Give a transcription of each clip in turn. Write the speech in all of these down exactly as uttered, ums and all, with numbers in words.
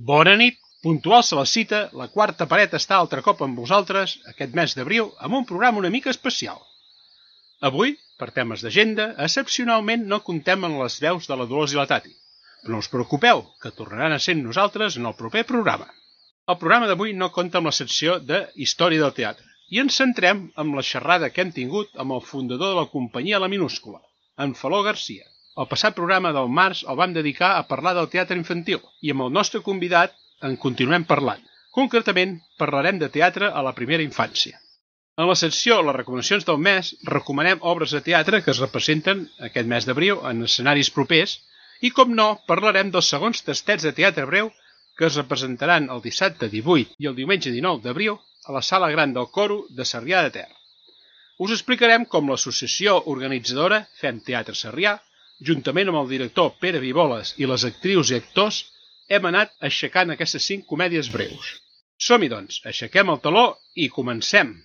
Bona nit, puntuals a la cita, la quarta paret està altre cop amb vosaltres aquest mes d'abril amb un programa una mica especial. Avui, per temes d'agenda, excepcionalment no comptem amb les veus de la Dolors i la Tati, però no us preocupeu, que tornaran a ser nosaltres en el proper programa. El programa d'avui no compta amb la secció de Història del Teatre i ens centrem en la xerrada que hem tingut amb el fundador de la companyia La Minúscula, en Faló Garcia. El passat programa del març el vam dedicar a parlar del teatre infantil i amb el nostre convidat en continuem parlant. Concretament, parlarem de teatre a la primera infància. En la secció Les recomanacions del mes, recomanem obres de teatre que es representen aquest mes d'abril en escenaris propers i, com no, parlarem dels segons tastets de teatre breu que es representaran el dissabte divuit i el diumenge dinou d'abril a la Sala Gran del Coro de Sarrià de Ter. Us explicarem com l'associació organitzadora Fem Teatre Sarrià, juntament amb el director Pere Viboles i les actrius i actors, hem anat aixecant aquestes cinc comèdies breus. Som-hi, doncs, aixequem el taló i comencem!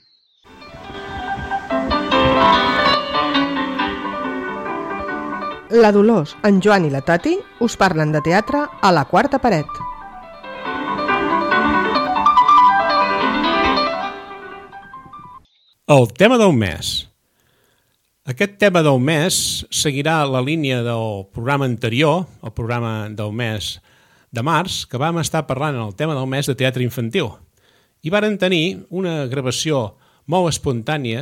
La Dolors, en Joan i la Tati us parlen de teatre a la quarta paret. El tema del mes. Aquest tema del mes seguirà la línia del programa anterior, el programa del mes de març, que vam estar parlant en el tema del mes de teatre infantil. I varen tenir una gravació molt espontània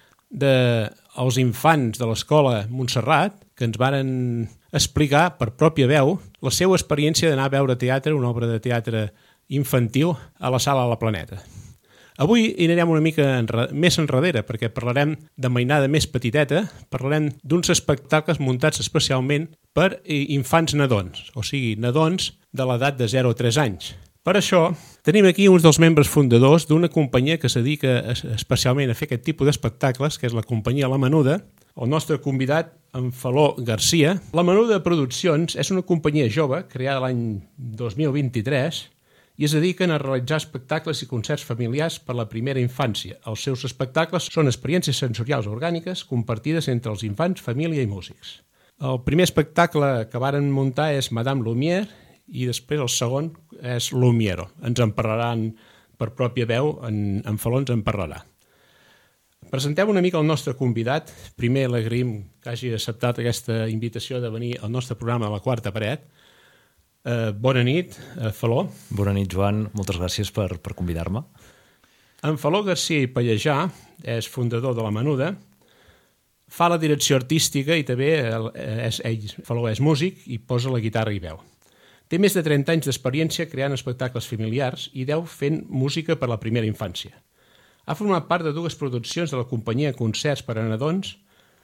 dels infants de l'escola Montserrat, que ens varen explicar per pròpia veu la seva experiència d'anar a veure teatre, una obra de teatre infantil, a la Sala de la Planeta. Avui hi anirem una mica enre... més enrere, perquè parlarem de mainada més petiteta, parlarem d'uns espectacles muntats especialment per infants nadons, o sigui, nadons de l'edat de zero a tres anys. Per això, tenim aquí uns dels membres fundadors d'una companyia que se dedica especialment a fer aquest tipus d'espectacles, que és la companyia La Menuda, el nostre convidat, en Faló Garcia. La Menuda Produccions és una companyia jove, creada l'any dos mil vint-i-tres, i es dediquen a realitzar espectacles i concerts familiars per la primera infància. Els seus espectacles són experiències sensorials orgàniques compartides entre els infants, família i músics. El primer espectacle que varen muntar és Madame Lumière i després el segon és Lumiero. Ens en parlaran per pròpia veu, en, en Faló ens en parlarà. Presentem una mica el nostre convidat. Primer l'agraïm que hagi acceptat aquesta invitació de venir al nostre programa a la quarta paret. Uh, bona nit, uh, Faló. Bona nit, Joan. Moltes gràcies per, per convidar-me. En Faló Garcia i Pallejà és fundador de La Menuda, fa la direcció artística i també és, ell, Faló, és músic i posa la guitarra i veu. Té més de trenta anys d'experiència creant espectacles familiars i deu fent música per la primera infància. Ha format part de dues produccions de la companyia Concerts per a Nadons.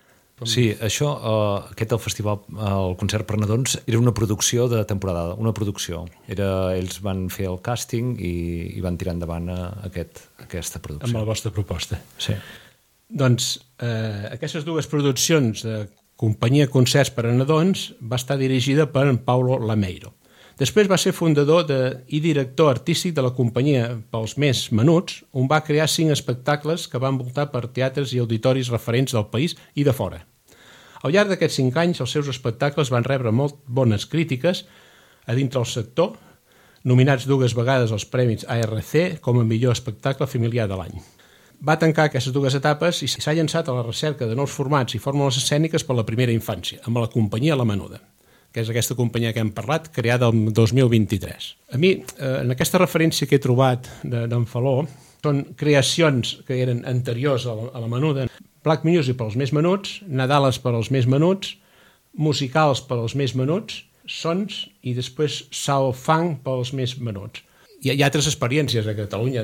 Sí, això, uh, aquest el festival, el concert per nadons, era una producció de temporada, una producció. Era, ells van fer el càsting i, i van tirar endavant a aquest, aquesta producció. Amb la vostra proposta. Sí. Doncs eh, aquestes dues produccions de companyia Concerts per a Nadons va estar dirigida per en Paulo Lameiro. Després va ser fundador de, i director artístic de la companyia pels més menuts, on va crear cinc espectacles que van voltar per teatres i auditoris referents del país i de fora. Al llarg d'aquests cinc anys, els seus espectacles van rebre molt bones crítiques a dintre del sector, nominats dues vegades als Premis A R C com a millor espectacle familiar de l'any. Va tancar aquestes dues etapes i s'ha llançat a la recerca de nous formats i fórmules escèniques per la primera infància, amb la companyia La Menuda, que és aquesta companyia que hem parlat, creada el dos mil vint-i-tres. A mi, eh, en aquesta referència que he trobat d'en Faló, són creacions que eren anteriors a la, a la Menuda. Black Music per als més menuts, Nadales per als més menuts, musicals per als més menuts, sons i després Sao Fang per als més menuts. Hi ha, hi ha altres experiències a Catalunya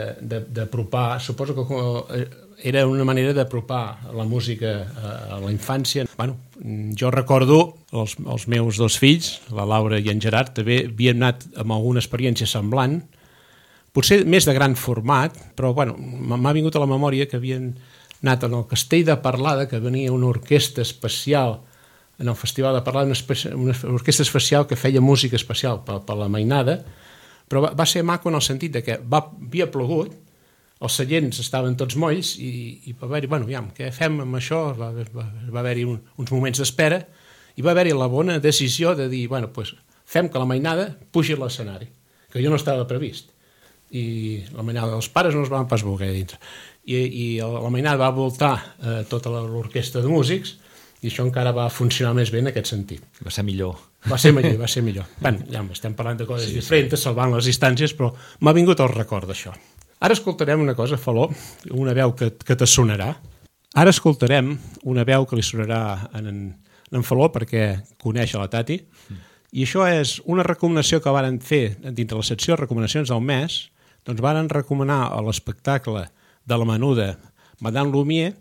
d'apropar, suposo que era una manera d'apropar la música a la infància. Bueno, jo recordo els, els meus dos fills, la Laura i en Gerard, també havien anat amb alguna experiència semblant, potser més de gran format, però bueno, m'ha vingut a la memòria que havien anat en el Castell de Parlada, que venia una orquestra especial en el Festival de Parlada, una, una orquestra especial que feia música especial per, per la mainada, però va, va ser maco en el sentit de que va, havia plogut, els seients estaven tots molls i, i va haver-hi, bueno, ja, què fem amb això? Va, va, va haver-hi un, uns moments d'espera i va haver-hi la bona decisió de dir, bueno, pues, fem que la mainada pugi a l'escenari. que jo no estava previst. I la mainada dels pares no es van pas voler dintre. I, i la mainada va voltar eh, tota l'orquestra de músics i això encara va funcionar més bé en aquest sentit. Va ser millor. Va ser millor, va ser millor. Bé, ja estem parlant de coses sí, diferents, sí. salvant les distàncies, però m'ha vingut el record d'això. Ara escoltarem una cosa, Faló, una veu que, que te sonarà. Ara escoltarem una veu que li sonarà en, en Faló perquè coneix a la Tati, mm. i això és una recomanació que varen fer dintre la secció de recomanacions del mes. Doncs varen recomanar a l'espectacle de la Menuda Madame Lumière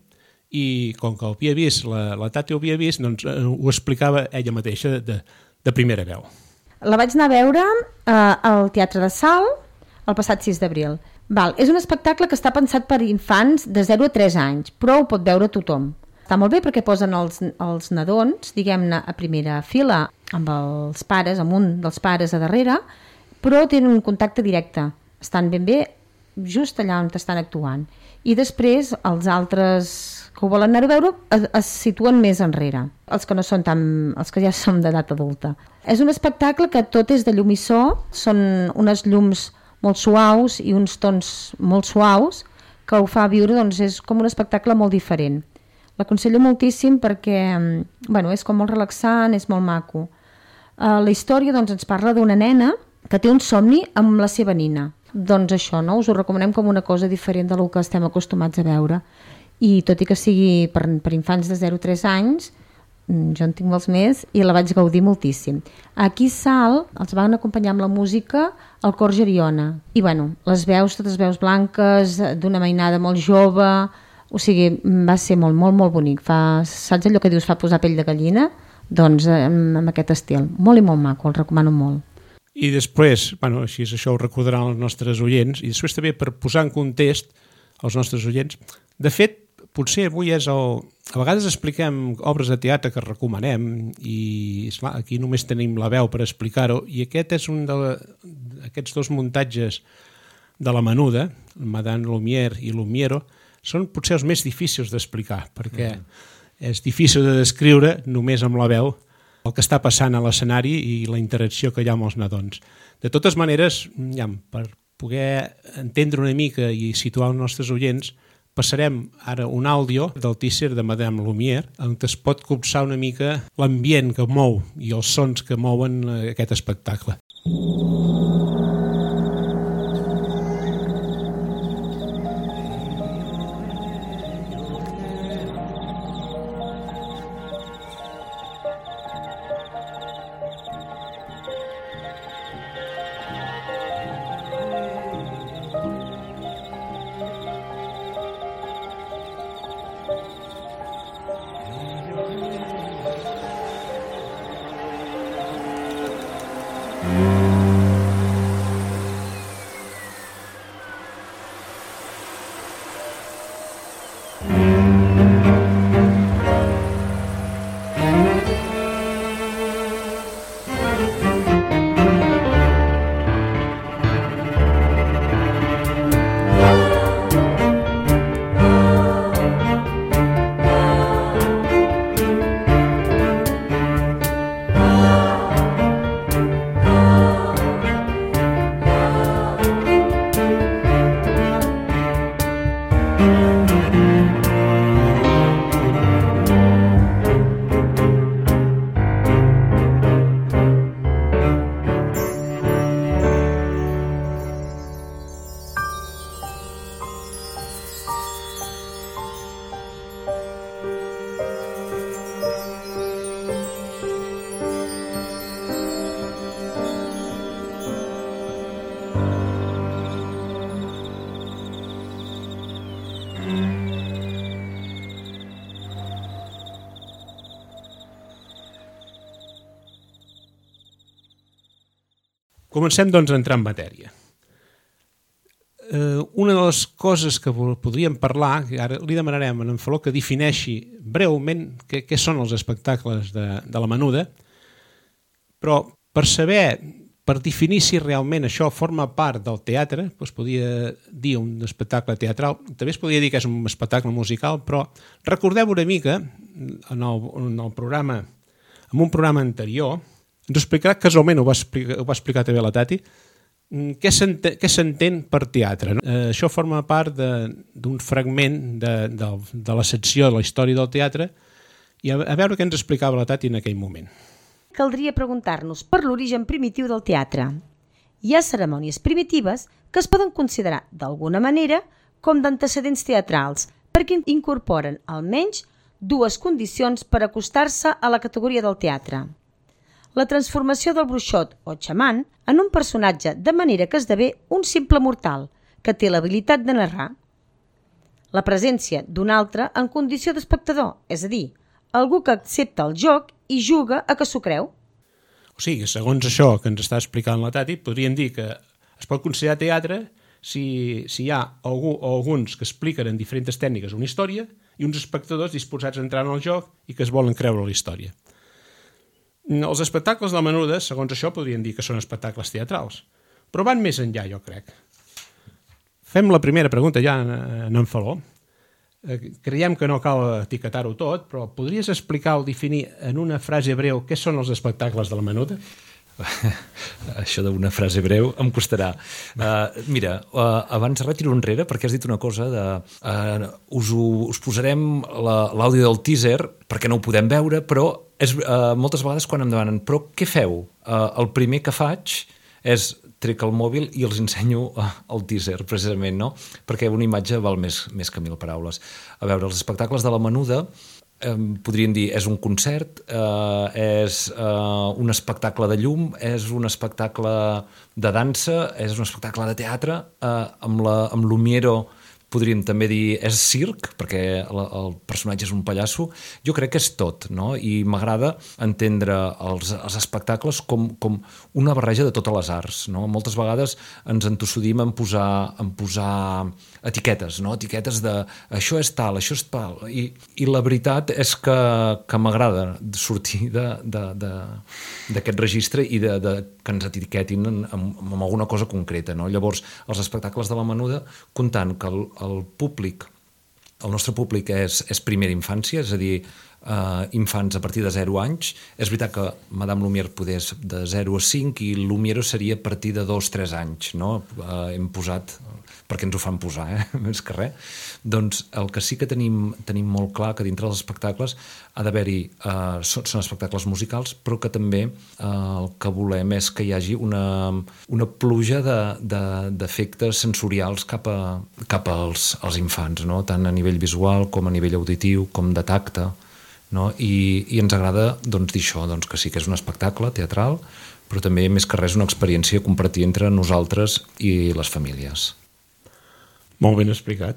i com que ho havia vist, la, la Tati ho havia vist, doncs eh, ho explicava ella mateixa de, de primera veu. La vaig anar a veure eh, al Teatre de Salt el passat sis d'abril. Val, és un espectacle que està pensat per infants de zero a tres anys, però ho pot veure tothom. Està molt bé perquè posen els, els nadons, diguem-ne, a primera fila amb els pares, amb un dels pares a darrere, però tenen un contacte directe. Estan ben bé just allà on estan actuant. I després els altres que ho volen anar a veure es, es situen més enrere, els que no són tan, els que ja som d'edat adulta. És un espectacle que tot és de llum i so, són unes llums molt suaus i uns tons molt suaus que ho fa viure, doncs és com un espectacle molt diferent. L'aconsello moltíssim perquè bueno, és com molt relaxant, és molt maco. Uh, la història doncs, ens parla d'una nena que té un somni amb la seva nina. Doncs això, no? Us ho recomanem com una cosa diferent del que estem acostumats a veure. I tot i que sigui per, per infants de zero a tres anys, jo en tinc molts més i la vaig gaudir moltíssim. Aquí a Salt els van acompanyar amb la música el cor Geriona. I bueno, les veus, totes veus blanques, d'una mainada molt jove, o sigui, va ser molt, molt, molt bonic. Fa, saps allò que dius fa posar pell de gallina? Doncs amb, amb aquest estil. Molt i molt maco, el recomano molt. I després, bueno, així això ho recordaran els nostres oients, i després també per posar en context els nostres oients. De fet, potser avui és el... A vegades expliquem obres de teatre que recomanem i, esclar, aquí només tenim la veu per explicar-ho, i aquest és un d'aquests dos muntatges de la Menuda, Madame Lumière i Lumiero, són potser els més difícils d'explicar, perquè mm. és difícil de descriure només amb la veu el que està passant a l'escenari i la interacció que hi ha amb els nadons. De totes maneres, ja, per poder entendre una mica i situar els nostres oients, passarem ara un àudio del teaser de Madame Lumière, on es pot copsar una mica l'ambient que mou i els sons que mouen aquest espectacle. Comencem, doncs, a entrar en matèria. Eh, una de les coses que podríem parlar, que ara li demanarem a en Faló que defineixi breument què, què són els espectacles de, de la Menuda, però per saber, per definir si realment això forma part del teatre, doncs podria dir un espectacle teatral, també es podria dir que és un espectacle musical, però recordeu una mica, en el, en el programa, en un programa anterior, ens ho explicarà, casualment ho va explicar, ho va explicar també la Tati, Què s'entén, què s'entén per teatre? Eh, això forma part d'un fragment de, de, de la secció de la història del teatre i a, a veure què ens explicava la Tati en aquell moment. Caldria preguntar-nos per l'origen primitiu del teatre. Hi ha cerimònies primitives que es poden considerar d'alguna manera com d'antecedents teatrals perquè incorporen almenys dues condicions per acostar-se a la categoria del teatre. La transformació del bruixot o xaman en un personatge de manera que esdevé un simple mortal que té l'habilitat de narrar. La presència d'un altre en condició d'espectador, és a dir, algú que accepta el joc i juga a que s'ho creu. O sigui, segons això que ens està explicant la Tati, podríem dir que es pot considerar teatre si, si hi ha algú o alguns que expliquen en diferents tècniques una història i uns espectadors disposats a entrar en el joc i que es volen creure la història. Els espectacles de la menuda, segons això, podrien dir que són espectacles teatrals, però van més enllà, jo crec. Fem la primera pregunta ja en en Faló. Creiem que no cal etiquetar-ho tot, però podries explicar o definir en una frase breu què són els espectacles de la menuda? Això d'una frase breu em costarà. Uh, mira, uh, abans retiro enrere perquè has dit una cosa de... Uh, us, ho, us posarem l'àudio del teaser perquè no ho podem veure, però és, uh, moltes vegades quan em demanen però què feu? Uh, el primer que faig és trec el mòbil i els ensenyo uh, el teaser, precisament, no? Perquè una imatge val més, més que mil paraules. A veure, els espectacles de la menuda eh, podríem dir, és un concert, eh, és eh, un espectacle de llum, és un espectacle de dansa, és un espectacle de teatre, eh, amb la, amb Lumiero podríem també dir és circ, perquè el, el personatge és un pallasso. Jo crec que és tot, no? I m'agrada entendre els, els espectacles com, com una barreja de totes les arts, no? Moltes vegades ens entossudim en posar, en posar etiquetes, no? Etiquetes de això és tal, això és tal, i, i la veritat és que, que m'agrada sortir d'aquest registre i de, de, que ens etiquetin en, en, en alguna cosa concreta, no? Llavors, els espectacles de la menuda, comptant que el, el públic, el nostre públic és, és primera infància, és a dir, eh, infants a partir de zero anys. És veritat que Madame Lumière podés de zero a cinc i Lumiero seria a partir de dos a tres anys, no? Eh, hem posat, perquè ens ho fan posar, eh? Més que res. Doncs el que sí que tenim, tenim molt clar que dintre dels espectacles ha d'haver-hi, eh, són, són espectacles musicals, però que també eh, el que volem és que hi hagi una, una pluja d'efectes de, de, sensorials cap, a, cap als, als infants, no? Tant a nivell visual com a nivell auditiu, com de tacte, no? I, i ens agrada doncs, dir això, doncs, que sí que és un espectacle teatral, però també més que res una experiència a compartir entre nosaltres i les famílies. Molt ben explicat.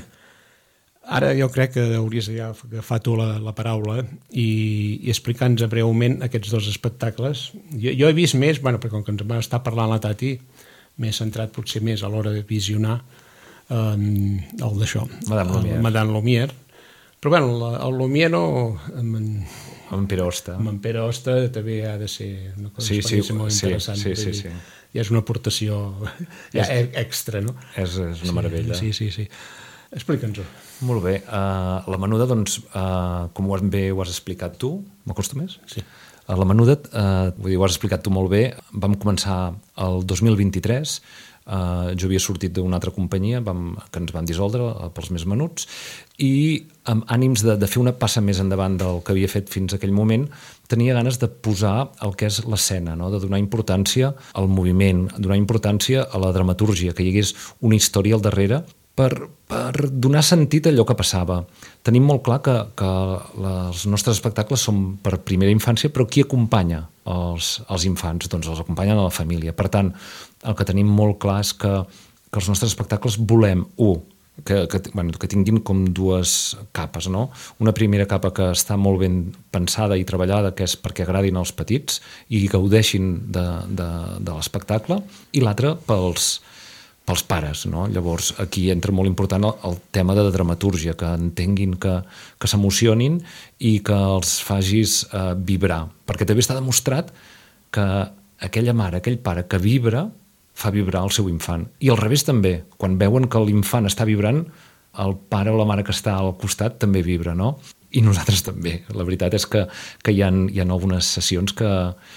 Ara jo crec que hauries d'agafar tu la, la paraula i, i explicar-nos breument aquests dos espectacles. Jo, jo he vist més, bueno, perquè com que ens va estar parlant la Tati, m'he centrat potser més a l'hora de visionar um, el d'això, Madame Lumière. Madame Lumière. Però bueno, la, el Lumiero amb, amb Pere Osta. Amb Pere Osta també ha de ser una cosa sí, sí, molt sí, interessant. Sí, sí, sí. Ja és una aportació ja és, extra, no? És, és una meravella. Sí, sí, sí. Explica'ns-ho. Molt bé. Uh, la menuda, doncs, uh, com ho has, bé ho has explicat tu, m'acosto més? Sí. Uh, la menuda, uh, vull dir, ho has explicat tu molt bé, vam començar el dos mil vint-i-tres, uh, jo havia sortit d'una altra companyia vam, que ens van dissoldre uh, pels més menuts, i amb ànims de, de fer una passa més endavant del que havia fet fins a aquell moment, tenia ganes de posar el que és l'escena, no? De donar importància al moviment, donar importància a la dramatúrgia, que hi hagués una història al darrere per, per donar sentit a allò que passava. Tenim molt clar que, que la, els nostres espectacles són per primera infància, però qui acompanya els, els infants? Doncs els acompanyen a la família. Per tant, el que tenim molt clar és que, que els nostres espectacles volem, un, Que, que, bueno, que tinguin com dues capes, no? Una primera capa que està molt ben pensada i treballada, que és perquè agradin als petits i gaudeixin de, de, de l'espectacle, i l'altra pels, pels pares, no? Llavors aquí entra molt important el, el tema de la dramatúrgia, que entenguin, que, que s'emocionin i que els facis eh, vibrar, perquè també està demostrat que aquella mare, aquell pare que vibra fa vibrar el seu infant. I al revés també, quan veuen que l'infant està vibrant, el pare o la mare que està al costat també vibra, no? I nosaltres també. La veritat és que, que hi ha, hi ha algunes sessions que,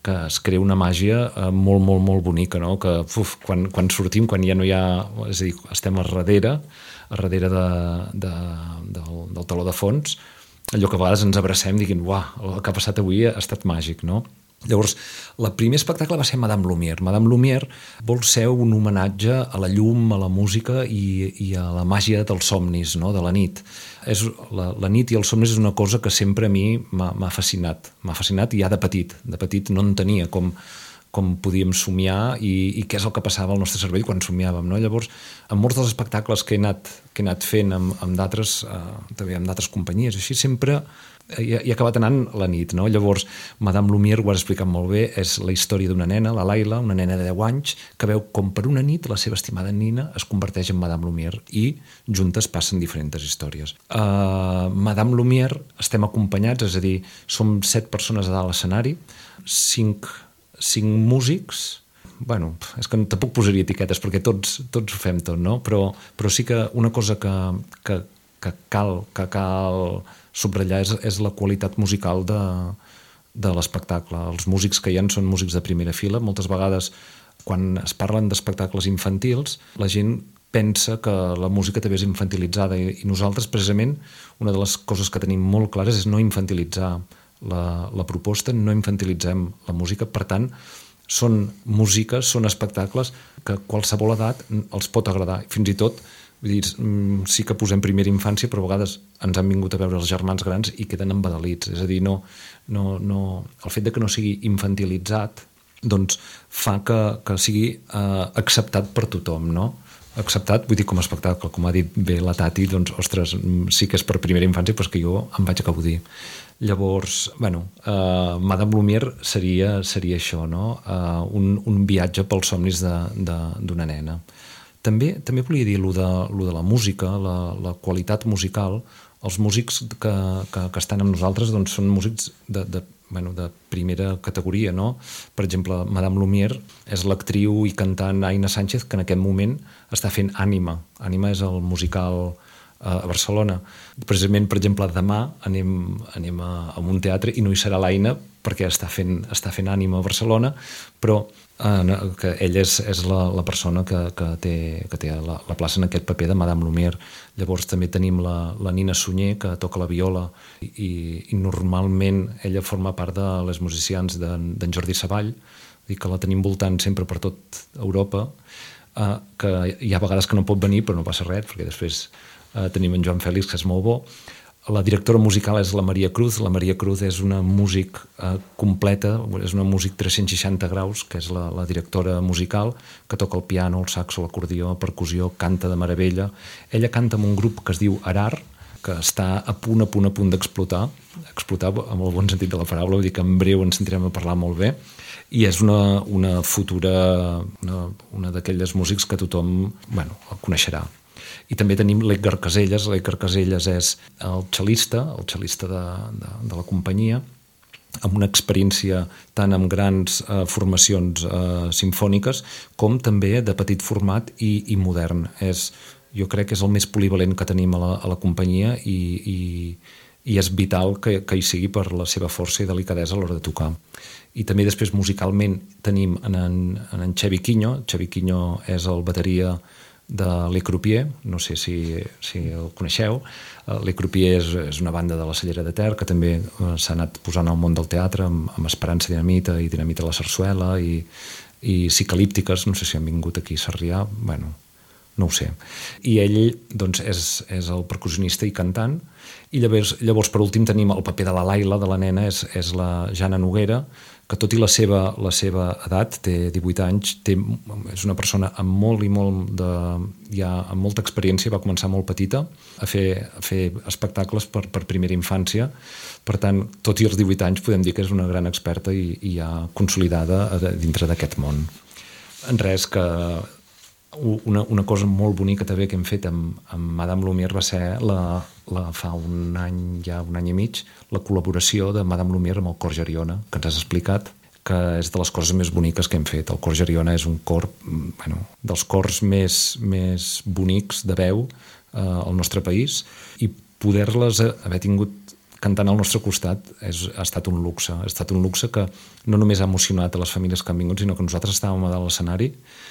que es crea una màgia eh, molt, molt, molt bonica, no? Que uf, quan, quan sortim, quan ja no hi ha... És a dir, estem a darrere, a darrere de, de, del, del teló de fons, allò que a vegades ens abracem dient, uah, el que ha passat avui ha estat màgic, no? Llavors, el primer espectacle va ser Madame Lumière. Madame Lumière vol ser un homenatge a la llum, a la música i, i a la màgia dels somnis, no? De la nit. És, la, la nit i els somnis és una cosa que sempre a mi m'ha fascinat. M'ha fascinat i ja de petit. De petit no entenia com, com podíem somiar i, i què és el que passava al nostre cervell quan somiàvem, no? Llavors, en molts dels espectacles que he anat, que he anat fent amb, amb d'altres eh, també amb d'altres companyies, així sempre i ha acabat anant la nit, no? Llavors, Madame Lumière, ho has explicat molt bé, és la història d'una nena, la Laila, una nena de deu anys, que veu com per una nit la seva estimada nina es converteix en Madame Lumière i juntes passen diferents històries. Uh, Madame Lumière estem acompanyats, és a dir, som set persones a dalt l'escenari, cinc, cinc músics, bueno, és que tampoc posaria etiquetes perquè tots, tots ho fem tot, no? Però, però sí que una cosa que, que, que cal, que cal subratllar és, és la qualitat musical de, de l'espectacle. Els músics que hi ha són músics de primera fila. Moltes vegades, quan es parlen d'espectacles infantils, la gent pensa que la música també és infantilitzada i, i nosaltres, precisament, una de les coses que tenim molt clares és no infantilitzar la, la proposta, no infantilitzem la música. Per tant, són músiques, són espectacles que qualsevol edat els pot agradar. Fins i tot, vull dir, sí que posem primera infància, però a vegades ens han vingut a veure els germans grans i queden embadalits. És a dir, no, no, no, el fet de que no sigui infantilitzat doncs fa que, que sigui eh, acceptat per tothom, no? Acceptat, vull dir, com a espectacle. Com ha dit bé la Tati, doncs, ostres, sí que és per primera infància, però és que jo em vaig acabar dir. Llavors, bueno, eh, Madame Lumière seria, seria això, no? Eh, un, un viatge pels somnis d'una nena. També, també volia dir allò de, allò de la música, la, la qualitat musical. Els músics que, que, que estan amb nosaltres doncs, són músics de, de, bueno, de primera categoria, no? Per exemple, Madame Lumière és l'actriu i cantant Aina Sánchez, que en aquest moment està fent Ànima. Ànima és el musical a Barcelona. Precisament, per exemple, demà anem, anem a, a un teatre i no hi serà l'Aina perquè està fent, està fent Ànima a Barcelona, però eh, que ella és, és la, la persona que, que té, que té la, la plaça en aquest paper de Madame Lumière. Llavors també tenim la, la Nina Sunyer, que toca la viola i, i normalment ella forma part de les musicians d'en Jordi Savall, i que la tenim voltant sempre per tot Europa, eh, que hi ha vegades que no pot venir, però no passa res, perquè després Uh, tenim en Joan Fèlix, que és molt bo. La directora musical és la Maria Cruz. La Maria Cruz és una músic uh, completa, és una músic tres-cents seixanta graus, que és la, la directora musical, que toca el piano, el saxo, l'acordió, la percussió, canta de meravella. Ella canta amb un grup que es diu Arar, que està a punt, a punt, a punt d'explotar, explotar amb el bon sentit de la paraula, vull dir que en breu ens sentirem a parlar molt bé, i és una, una futura, una, una d'aquelles músics que tothom, bueno, el coneixerà. I també tenim l'Edgar Caselles. L'Edgar Caselles és el xalista, el xalista de, de, de la companyia, amb una experiència tant amb grans eh, formacions eh, simfòniques com també de petit format i, i modern. És, jo crec que és el més polivalent que tenim a la, a la companyia i, i, i és vital que, que hi sigui per la seva força i delicadesa a l'hora de tocar. I també després musicalment tenim en en, en, en Xevi Quinyo. Xevi Quinyo és el bateria de Le Croupier, no sé si, si el coneixeu. Le Croupier és, és una banda de la Cellera de Ter que també s'ha anat posant al món del teatre amb, amb Esperança Dinamita i Dinamita la Sarsuela i, i Psicalíptiques, no sé si han vingut aquí a Sarrià, bueno, no ho sé. I ell doncs, és, és el percussionista i cantant, i llavors, llavors per últim tenim el paper de la Laila, de la nena, és, és la Jana Noguera, que tot i la seva, la seva edat, té divuit anys, té, és una persona amb molt i molt de, ja amb molta experiència, va començar molt petita a fer, a fer espectacles per, per primera infància. Per tant, tot i els divuit anys podem dir que és una gran experta i, i ja consolidada dintre d'aquest món. En res, que una, una cosa molt bonica també que hem fet amb, amb Madame Lumière va ser la, la, fa un any, ja un any i mig, la col·laboració de Madame Lumière amb el Cor Geriona, que ens has explicat, que és de les coses més boniques que hem fet. El Cor Geriona és un cor, bueno, dels cors més, més bonics de veu eh, al nostre país, i poder-les haver tingut cantant al nostre costat és, ha estat un luxe. Ha estat un luxe que no només ha emocionat a les famílies que han vingut, sinó que nosaltres estàvem a dalt l'escenari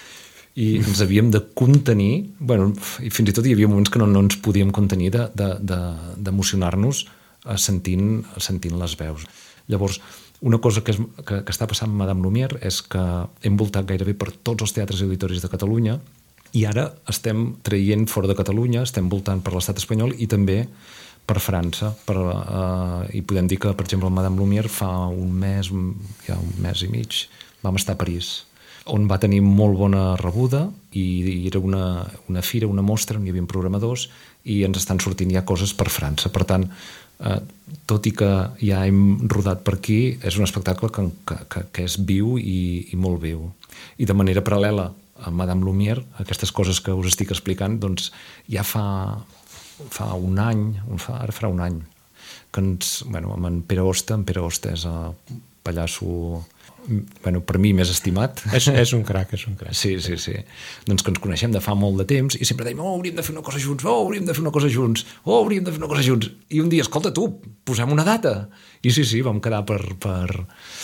i ens havíem de contenir, bueno, i fins i tot hi havia moments que no, no ens podíem contenir d'emocionar-nos de, de, sentint, sentint les veus. Llavors, una cosa que, és, que, que està passant amb Madame Lumière és que hem voltat gairebé per tots els teatres i auditoris de Catalunya i ara estem traient fora de Catalunya, estem voltant per l'estat espanyol i també per França. Per, uh, I podem dir que, per exemple, Madame Lumière fa un mes, ja un mes i mig, vam estar a París, on va tenir molt bona rebuda i, i era una, una fira, una mostra on hi havia programadors i ens estan sortint ja coses per França. Per tant, eh, tot i que ja hem rodat per aquí, és un espectacle que, que, que és viu i, i molt viu. I de manera paral·lela a Madame Lumière, aquestes coses que us estic explicant, doncs ja fa, fa un any, fa, ara farà un any, que ens, bueno, amb en Pere Hoste, en Pere Hoste és el pallasso, bueno, per mi més estimat. És, és un crac, és un crac. Sí, sí, sí. Doncs que ens coneixem de fa molt de temps i sempre dèiem, oh, hauríem de fer una cosa junts, oh, hauríem de fer una cosa junts, oh, hauríem de fer una cosa junts. I un dia, escolta tu, posem una data. I sí, sí, vam quedar per, per,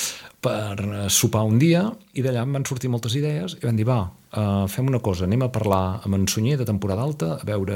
per sopar un dia i d'allà em van sortir moltes idees i vam dir, va, uh, fem una cosa, anem a parlar amb en Sunyer de temporada alta, a veure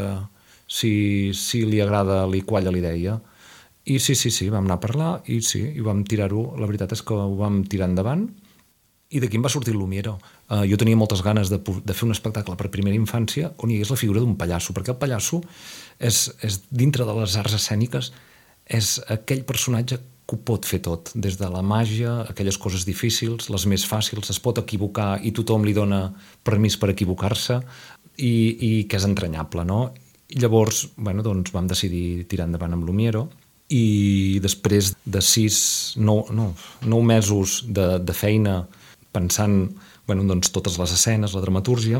si, si li agrada, li qualla la idea. I sí, sí, sí, vam anar a parlar i sí, i vam tirar-ho, la veritat és que ho vam tirar endavant i d'aquí em va sortir Lumière. Uh, jo tenia moltes ganes de, de fer un espectacle per primera infància on hi hagués la figura d'un pallasso, perquè el pallasso és, és dintre de les arts escèniques, és aquell personatge que ho pot fer tot, des de la màgia, aquelles coses difícils, les més fàcils, es pot equivocar i tothom li dona permís per equivocar-se i, i que és entranyable, no? I llavors, bueno, doncs vam decidir tirar endavant amb Lumière i després de sis, nou, no, nou mesos de, de feina pensant, bueno, doncs totes les escenes, la dramatúrgia,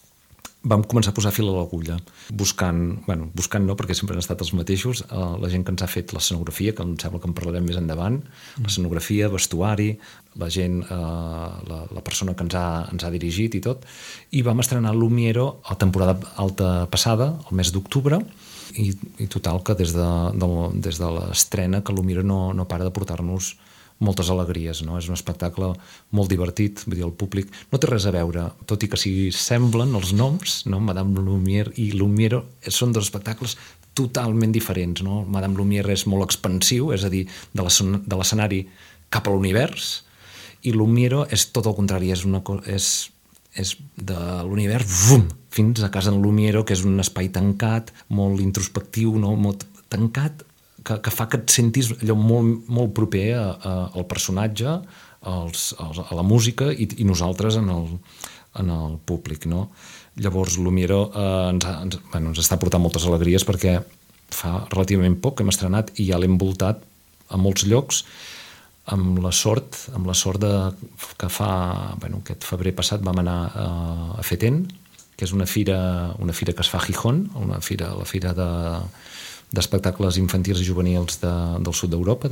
vam començar a posar fil a l'agulla, buscant, bueno, buscant no, perquè sempre han estat els mateixos, eh, la gent que ens ha fet l'escenografia, que em sembla que en parlarem més endavant, mm. l'escenografia, vestuari, la gent, eh, la, la persona que ens ha, ens ha dirigit i tot, i vam estrenar Lumière a la temporada alta passada, el mes d'octubre, i, i total que des de, de, des de l'estrena que Lumière no, no para de portar-nos moltes alegries, no? És un espectacle molt divertit, vull dir, el públic no té res a veure, tot i que s'hi semblen els noms, no? Madame Lumière i Lumière són dos espectacles totalment diferents, no? Madame Lumière és molt expansiu, és a dir, de l'escenari cap a l'univers, i Lumière és tot el contrari, és una cosa, és, és de l'univers vum, fins a casa en Lumière, que és un espai tancat, molt introspectiu, no? Molt tancat, que, que fa que et sentis allò molt, molt proper a, a, al personatge, als, als, a la música i, i nosaltres en el, en el públic, no? Llavors Lumière eh, ens, ha, ens, bueno, ens està portant moltes alegries perquè fa relativament poc que hem estrenat i ja l'hem voltat a molts llocs amb la sort, amb la sort de, que fa, bueno, aquest febrer passat vam anar a, a Feten, que és una fira, una fira que es fa a Gijón, una fira, la fira de d'espectacles infantils i juvenils de, del sud d'Europa,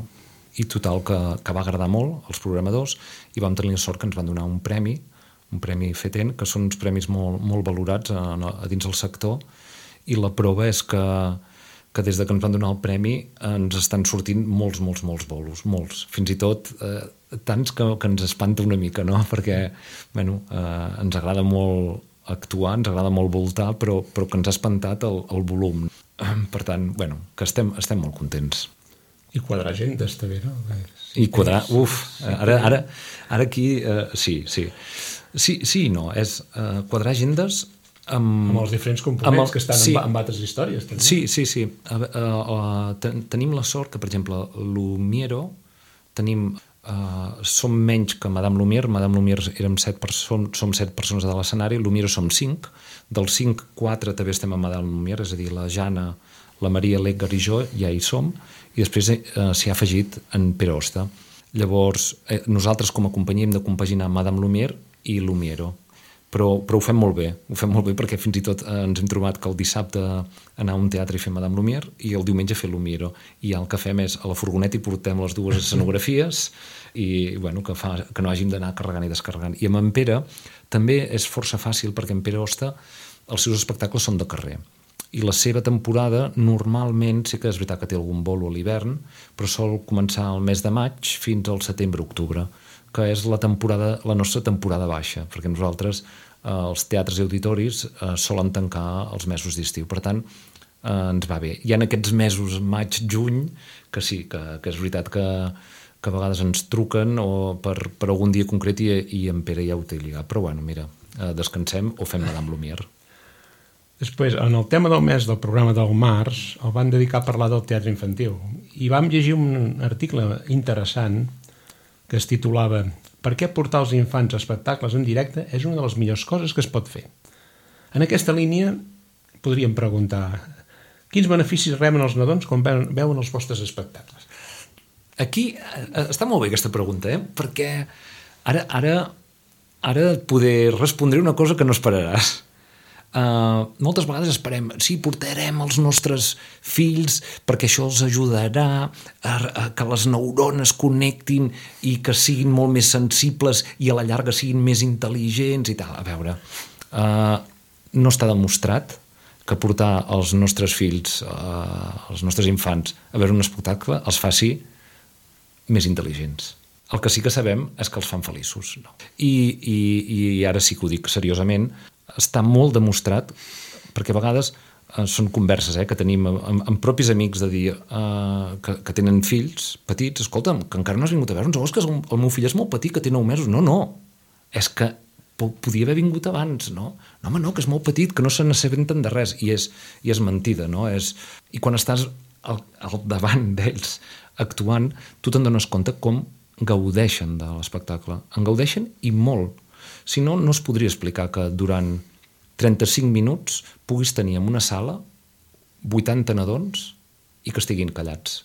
i total que, que va agradar molt als programadors i vam tenir la sort que ens van donar un premi, un premi Feten, que són uns premis molt, molt valorats a, a dins del sector, i la prova és que, que des de que ens van donar el premi ens estan sortint molts, molts, molts bolos, molts, fins i tot eh, tants que, que ens espanta una mica, no? Perquè bueno, eh, ens agrada molt actuar, ens agrada molt voltar, però, però que ens ha espantat el, el volum. Per tant, bueno, que estem, estem molt contents. I quadrar agendes també, no? I quadrar, uf, ara, ara, ara aquí, uh, sí, sí. Sí, sí i no, és uh, quadrar agendes amb... Amb els diferents components el, que estan sí, amb, amb altres històries. També. Sí, sí, sí. Uh, uh, uh, ten, tenim la sort que, per exemple, Lumière, tenim... Uh, som menys que Madame Lumière. Madame Lumière érem set persones, som set persones de l'escenari, Lumière som cinc. Dels cinc, quatre també estem a Madame Lumière, és a dir, la Jana, la Maria, l'Edgar i jo ja hi som, i després uh, s'hi ha afegit en Pere Hoste. Llavors, eh, nosaltres com a companyia hem de compaginar Madame Lumière i Lumière. Però, però ho fem molt bé, ho fem molt bé perquè fins i tot eh, ens hem trobat que el dissabte anar a un teatre i fer Madame Lumière i el diumenge fer Lumière, i el que fem és a la furgoneta i portem les dues escenografies i bueno, que, fa, que no hàgim d'anar carregant i descarregant. I amb en Pere també és força fàcil perquè en Pere Hoste els seus espectacles són de carrer i la seva temporada normalment, sí que és veritat que té algun bolo a l'hivern, però sol començar al mes de maig fins al setembre-octubre, que és la temporada, la nostra temporada baixa, perquè nosaltres, eh, els teatres i auditoris, eh, solen tancar els mesos d'estiu. Per tant, eh, ens va bé. Hi ha aquests mesos maig-juny, que sí, que, que és veritat que, que a vegades ens truquen o per, per algun dia concret i, i en Pere ja ho té lligat. Però bueno, mira, eh, descansem o fem Madame Lumière. Després, en el tema del mes del programa del març, el van dedicar a parlar del teatre infantil. I vam llegir un article interessant que es titulava «Per què portar els infants a espectacles en directe és una de les millors coses que es pot fer». En aquesta línia podríem preguntar quins beneficis reben els nadons quan veuen, veuen els vostres espectacles? Aquí està molt bé aquesta pregunta, eh? Perquè ara, ara, ara et poder respondre una cosa que no esperaràs. Uh, moltes vegades esperem, sí, portarem els nostres fills perquè això els ajudarà a, a que les neurones connectin i que siguin molt més sensibles i a la llarga siguin més intel·ligents i tal. A veure, uh, no està demostrat que portar els nostres fills, uh, els nostres infants a veure un espectacle els faci més intel·ligents. El que sí que sabem és que els fan feliços. No? I, i, I ara sí que ho dic seriosament, està molt demostrat, perquè a vegades eh, són converses eh, que tenim amb, amb propis amics de dir eh, que, que tenen fills petits, escolta'm, que encara no has vingut a veure'ns, o és que el, el meu fill és molt petit, que té nou mesos. No, no, és que podia haver vingut abans, no? No, home, no, que és molt petit, que no se n'assabenten de res, i és, i és mentida, no? És... I quan estàs al, al davant d'ells actuant, tu te'n dones compte com gaudeixen de l'espectacle. En gaudeixen i molt. Si no, no es podria explicar que durant trenta-cinc minuts puguis tenir en una sala vuitanta nadons i que estiguin callats.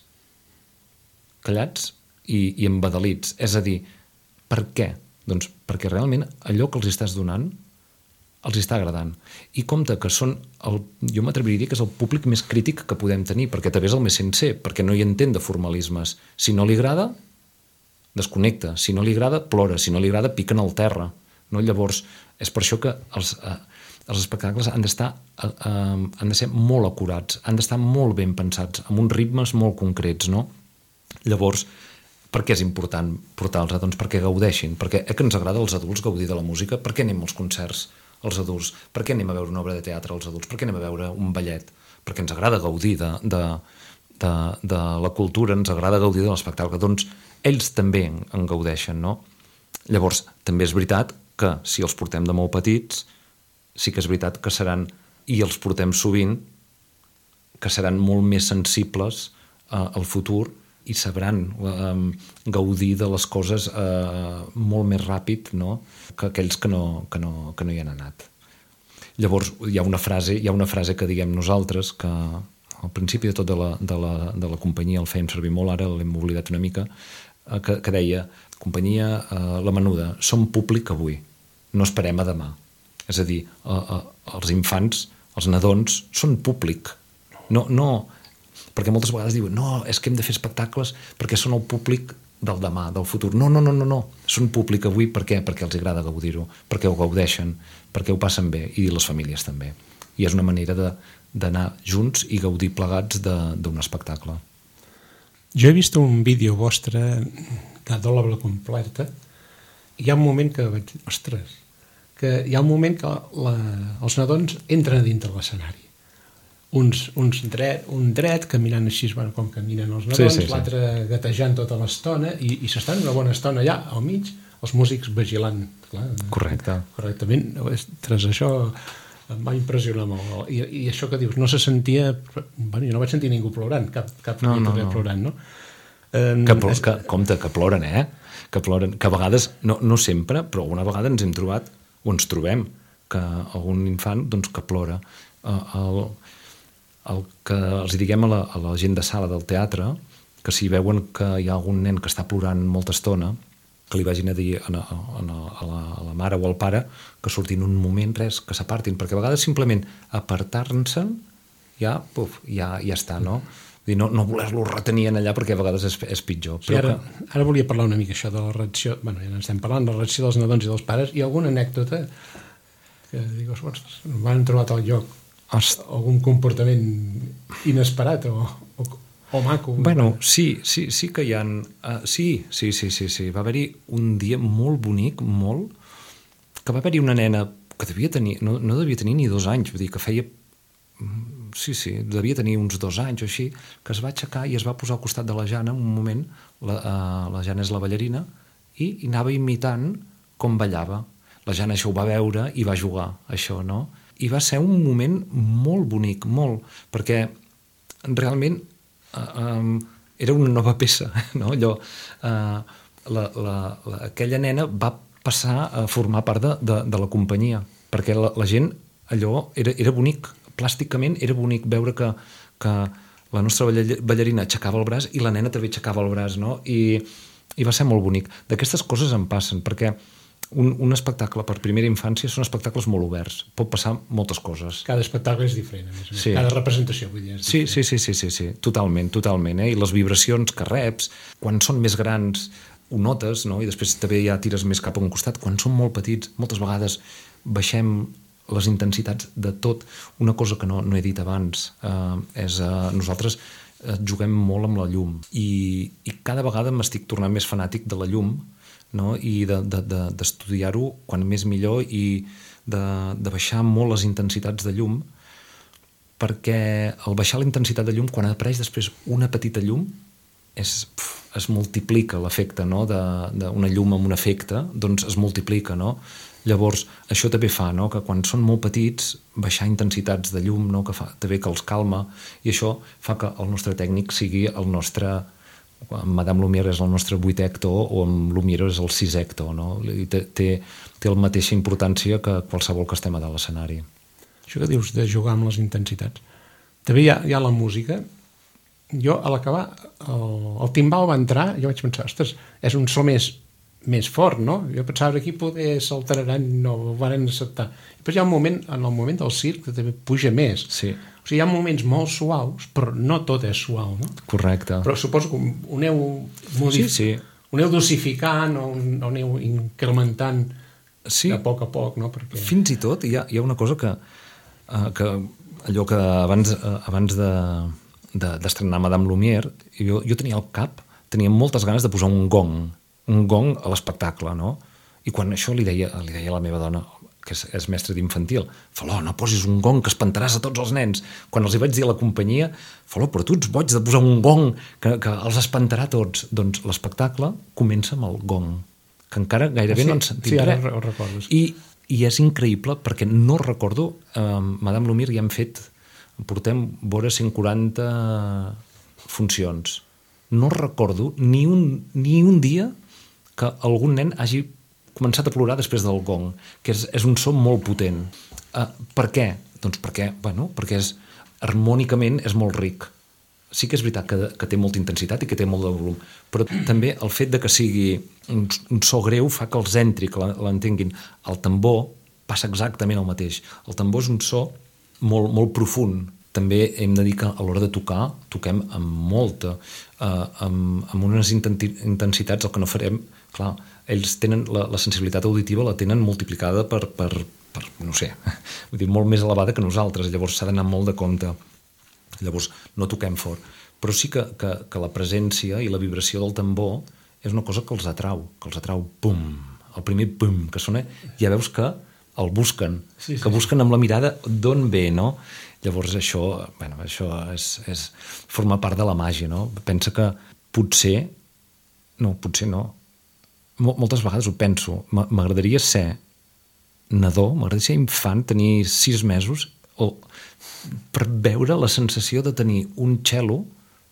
Callats i, i embadalits. És a dir, per què? Doncs perquè realment allò que els estàs donant els està agradant. I compte que són, el, jo m'atreviria a dir que és el públic més crític que podem tenir, perquè també és el més sincer, perquè no hi entén de formalismes. Si no li agrada, desconnecta. Si no li agrada, plora. Si no li agrada, piquen al terra. No? Llavors, és per això que els, eh, els espectacles han d'estar eh, han de ser molt acurats, han d'estar molt ben pensats, amb uns ritmes molt concrets, no? Llavors, per què és important portar-los? Doncs perquè gaudeixin, perquè eh, que ens agrada als adults gaudir de la música, per què anem als concerts als adults, per què anem a veure una obra de teatre als adults, per què anem a veure un ballet? Perquè ens agrada gaudir de, de, de, de la cultura, ens agrada gaudir de l'espectacle, doncs ells també en, en gaudeixen, no? Llavors, també és veritat que si els portem de molt petits, sí que és veritat que seran, i els portem sovint, que seran molt més sensibles eh, al futur i sabran eh, gaudir de les coses eh, molt més ràpid, no? Que aquells que no, que, no, que no hi han anat. Llavors, hi ha una frase, hi ha una frase que diguem nosaltres, que al principi de tot de la, de la, de la companyia el fèiem servir molt, ara l'hem oblidat una mica, eh, que, que deia, companyia eh, La Menuda, som públic avui, no esperem a demà. És a dir, eh, eh, els infants, els nadons, són públic. No, no, perquè moltes vegades diuen no, és que hem de fer espectacles perquè són el públic del demà, del futur. No, no, no, no, no. Són públic avui, per què? Perquè els agrada gaudir-ho, perquè ho gaudeixen, perquè ho passen bé, i les famílies també. I és una manera de, d'anar junts i gaudir plegats d'un espectacle. Jo he vist un vídeo vostre de doble completa i hi ha un moment que vaig dir, ostres, que hi ha un moment que la, els nadons entren a dintre l'escenari. Uns, uns dret, un dret caminant així, bueno, com caminen els nadons, sí, sí, sí. L'altre gatejant tota l'estona i, i s'estan una bona estona allà al mig, els músics vigilant. Clar, correcte. Correctament. Ostres, això em va impressionar molt. I, i això que dius, no se sentia... Bueno, jo no vaig sentir ningú plorant, cap, cap no, no, no. plorant, no? Um, que, és... que, compte, que ploren, eh? Que ploren, que a vegades, no, no sempre, però alguna vegada ens hem trobat, o ens trobem, que algun infant doncs, que plora. El, el que els diguem a la, a la gent de sala del teatre, que si veuen que hi ha algun nen que està plorant molta estona, que li vagin a dir a, a, a, la, a la mare o al pare que surtin un moment, res, que s'apartin, perquè a vegades simplement apartar-se'n ja, puf, ja, ja està, no? Dir, no, no voler-lo retenir allà perquè a vegades és, és pitjor. Sí, ara, que... ara volia parlar una mica això de la reacció, bueno, ja n'estem parlant, de la reacció dels nadons i dels pares, i alguna anècdota que digues, van trobat al lloc Host... algun comportament inesperat o, o, o maco? Bueno, sí, sí, sí que hi ha... Uh, sí, sí, sí, sí, sí. Va haver-hi un dia molt bonic, molt, que va haver-hi una nena que devia tenir, no, no devia tenir ni dos anys, vull dir que feia... Sí, sí, devia tenir uns dos anys o així, que es va aixecar i es va posar al costat de la Jana un moment, la, uh, la Jana és la ballarina, i, i anava imitant com ballava. La Jana això ho va veure i va jugar, això, no? I va ser un moment molt bonic, molt, perquè realment uh, um, era una nova peça, no? Allò, uh, la, la, la, aquella nena va passar a formar part de, de, de la companyia, perquè la, la gent, allò, era, era bonic, plàsticament era bonic veure que, que la nostra ballarina aixecava el braç i la nena també aixecava el braç, no? I, i va ser molt bonic. D'aquestes coses en passen, perquè un, un espectacle per primera infància són espectacles molt oberts, pot passar moltes coses. Cada espectacle és diferent, a més a més. Sí. Cada representació, vull dir, és sí, sí, sí, sí, sí, sí, totalment, totalment, eh? I les vibracions que reps, quan són més grans ho notes, no? I després també ja tires més cap a un costat. Quan són molt petits, moltes vegades baixem les intensitats de tot. Una cosa que no, no he dit abans eh, és eh, nosaltres eh, juguem molt amb la llum i, i cada vegada m'estic tornant més fanàtic de la llum, no? I de, de, de, d'estudiar-ho quan més millor i de, de baixar molt les intensitats de llum, perquè al baixar la intensitat de llum, quan apareix després una petita llum, és, pf, es multiplica l'efecte, no? D'una llum amb un efecte, doncs es multiplica, no? Llavors, això també fa, no? Que quan són molt petits, baixar intensitats de llum, no? Que fa també que els calma, i això fa que el nostre tècnic sigui el nostre... Madame Lumière és el nostre vuitè actor o amb Lumière és el sisè actor, no? I té, té, té la mateixa importància que qualsevol que estem a dalt l'escenari. Això que dius de jugar amb les intensitats. També hi ha, hi ha la música. Jo, a l'acabar, el, el timbal va entrar, jo vaig pensar, ostres, és un so més, més fort, no? Jo pensava que aquí poder s'alteraran, no ho van acceptar. I després hi ha un moment, en el moment del circ, que també puja més. Sí. O sigui, hi ha moments molt suaus, però no tot és suau, no? Correcte. Però suposo que ho aneu, modif... sí, sí. ho aneu dosificant o ho aneu incrementant sí. de poc a poc, no? Perquè... Fins i tot hi ha, hi ha una cosa que, uh, que allò que abans, uh, abans de, de, d'estrenar Madame Lumière, jo, jo tenia al cap, tenia moltes ganes de posar un gong, un gong a l'espectacle, no? I quan això li deia, li deia a la meva dona, que és, és mestre d'infantil, Faló, no posis un gong que espantaràs a tots els nens. Quan els hi vaig dir a la companyia, Faló, però tu ets boig de posar un gong que, que els espantarà a tots. Doncs l'espectacle comença amb el gong, que encara gairebé sí, no han sentit sí, res. Ho recordo. I, I és increïble perquè no recordo, eh, Madame Lumière ja hem fet, portem vora cent quaranta funcions. No recordo ni un, ni un dia que algun nen hagi començat a plorar després del gong, que és, és un so molt potent. Uh, per què? Doncs perquè, bueno, perquè és, harmònicament és molt ric. Sí que és veritat que, que té molta intensitat i que té molt de volum, però també el fet de que sigui un, un so greu fa que els entri, que l'entenguin. El tambor passa exactament el mateix. El tambor és un so molt, molt profund. També hem de dir que a l'hora de tocar, toquem amb molta, uh, amb, amb unes intensitats, el que no farem, clar, ells tenen la, la sensibilitat auditiva la tenen multiplicada per, per, per no sé, vull dir, molt més elevada que nosaltres, llavors s'ha d'anar molt de compte. Llavors no toquem fort, però sí que, que, que la presència i la vibració del tambor és una cosa que els atrau, que els atrau, pum, el primer pum que sona, ja veus que el busquen, sí, sí, que busquen amb la mirada d'on ve, no? Llavors això, bueno, això és, és, forma part de la màgia, no? Pensa que potser, no, potser no, moltes vegades ho penso, m'agradaria ser nadó, m'agradaria ser infant, tenir sis mesos, o per veure la sensació de tenir un cello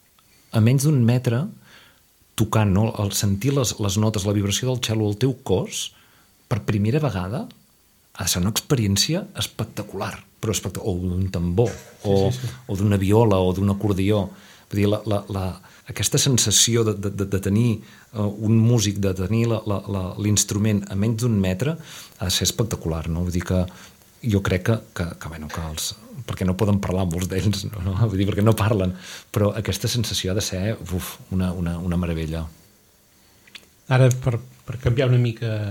a menys d'un metre tocant, no? El sentir les, les notes, la vibració del cello al teu cos, per primera vegada, ha de ser una experiència espectacular, però espectacular, o d'un tambor, o, sí, sí, sí. o d'una viola, o d'un acordió. Vull dir, la, la, la, aquesta sensació de, de, de tenir uh, un músic, de tenir la, la, la, l'instrument a menys d'un metre, ha de ser espectacular, no? Vull dir que jo crec que, que, que, bueno, que els... perquè no poden parlar molts d'ells, no? No? Vull dir, perquè no parlen, però aquesta sensació ha de ser uf, una, una, una meravella. Ara, per, per canviar una mica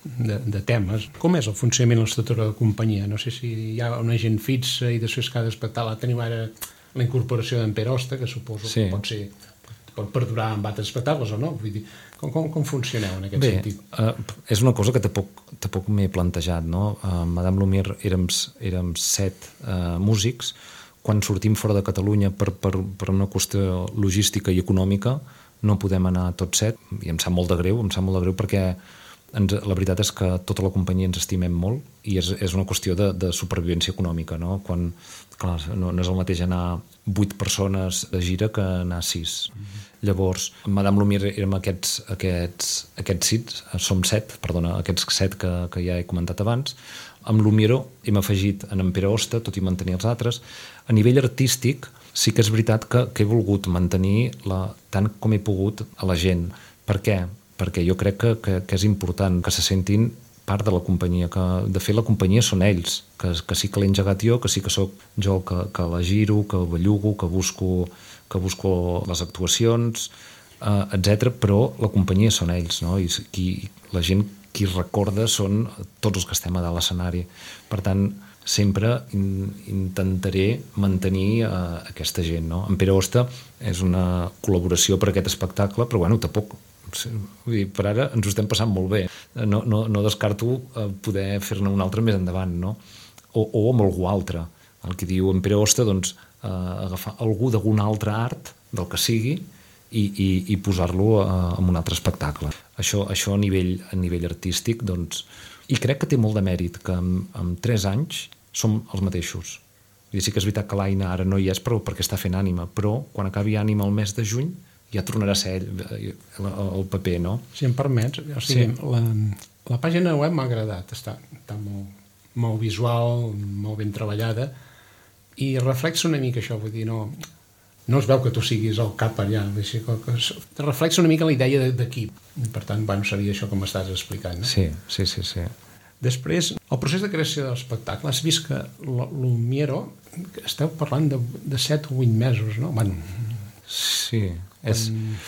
de, de temes. Com és el funcionament de l'estructura de companyia? No sé si hi ha una gent fixa i després cada espectacle. Tenim ara la incorporació d'en Pere Hoste, que suposo sí. que pot ser pot perdurar amb altres espectacles o no? Vull dir, com, com, com funcioneu en aquest Bé, sentit? Uh, és una cosa que tampoc, tampoc m'he plantejat, no? Uh, Madame Lumière érem, érem set uh, músics. Quan sortim fora de Catalunya per, per, per una qüestió logística i econòmica no podem anar tots set, i em sap molt de greu, em sap molt de greu perquè ens, la veritat és que tota la companyia ens estimem molt i és, és una qüestió de, de supervivència econòmica, no? Quan, clar, no, no és el mateix anar vuit persones de gira que anar sis. Mm-hmm. Llavors, Madame Lumière érem aquests, aquests, aquests sis, som set, perdona, aquests set que, que ja he comentat abans. Amb Lumière hem afegit en Pere Hoste, tot i mantenir els altres. A nivell artístic, sí que és veritat que, que he volgut mantenir la, tant com he pogut a la gent. Per què? Perquè jo crec que, que, que és important que se sentin part de la companyia, que de fet la companyia són ells, que, que sí que l'he engegat jo, que sí que sóc jo que, que la giro, que bellugo, que busco, que busco les actuacions, eh, etcètera. Però la companyia són ells, no? I qui, la gent qui recorda són tots els que estem a dalt l'escenari. Per tant, sempre in, intentaré mantenir uh, aquesta gent, no? En Pere Hoste és una col·laboració per aquest espectacle, però bueno, tampoc, vull dir, per ara ens ho estem passant molt bé. No, no, no descarto uh, poder fer-ne un altre més endavant, no? O, o amb algú altre. El que diu en Pere Hoste, doncs, uh, agafar algú d'algun altre art, del que sigui, i, i, i posar-lo uh, en un altre espectacle. Això, això a nivell, a nivell artístic, doncs, i crec que té molt de mèrit que en, en tres anys som els mateixos. I sí que és veritat que l'Aina ara no hi és però perquè està fent Ànima, però quan acabi Ànima el mes de juny ja tornarà a ser ell el, el paper, no? Si em permets, o sigui, sí. la, la pàgina web m'ha agradat, està, està molt, molt visual, molt ben treballada i reflexa una mica això, vull dir, no, no es veu que tu siguis al cap allà, te reflexa una mica la idea d'equip. Per tant, bueno, seria això com m'estàs explicant. No? Sí, sí, sí, sí. Després, el procés de creació de l'espectacle, has vist que Lumière, esteu parlant de, de set o vuit mesos, no? Bueno, sí, és...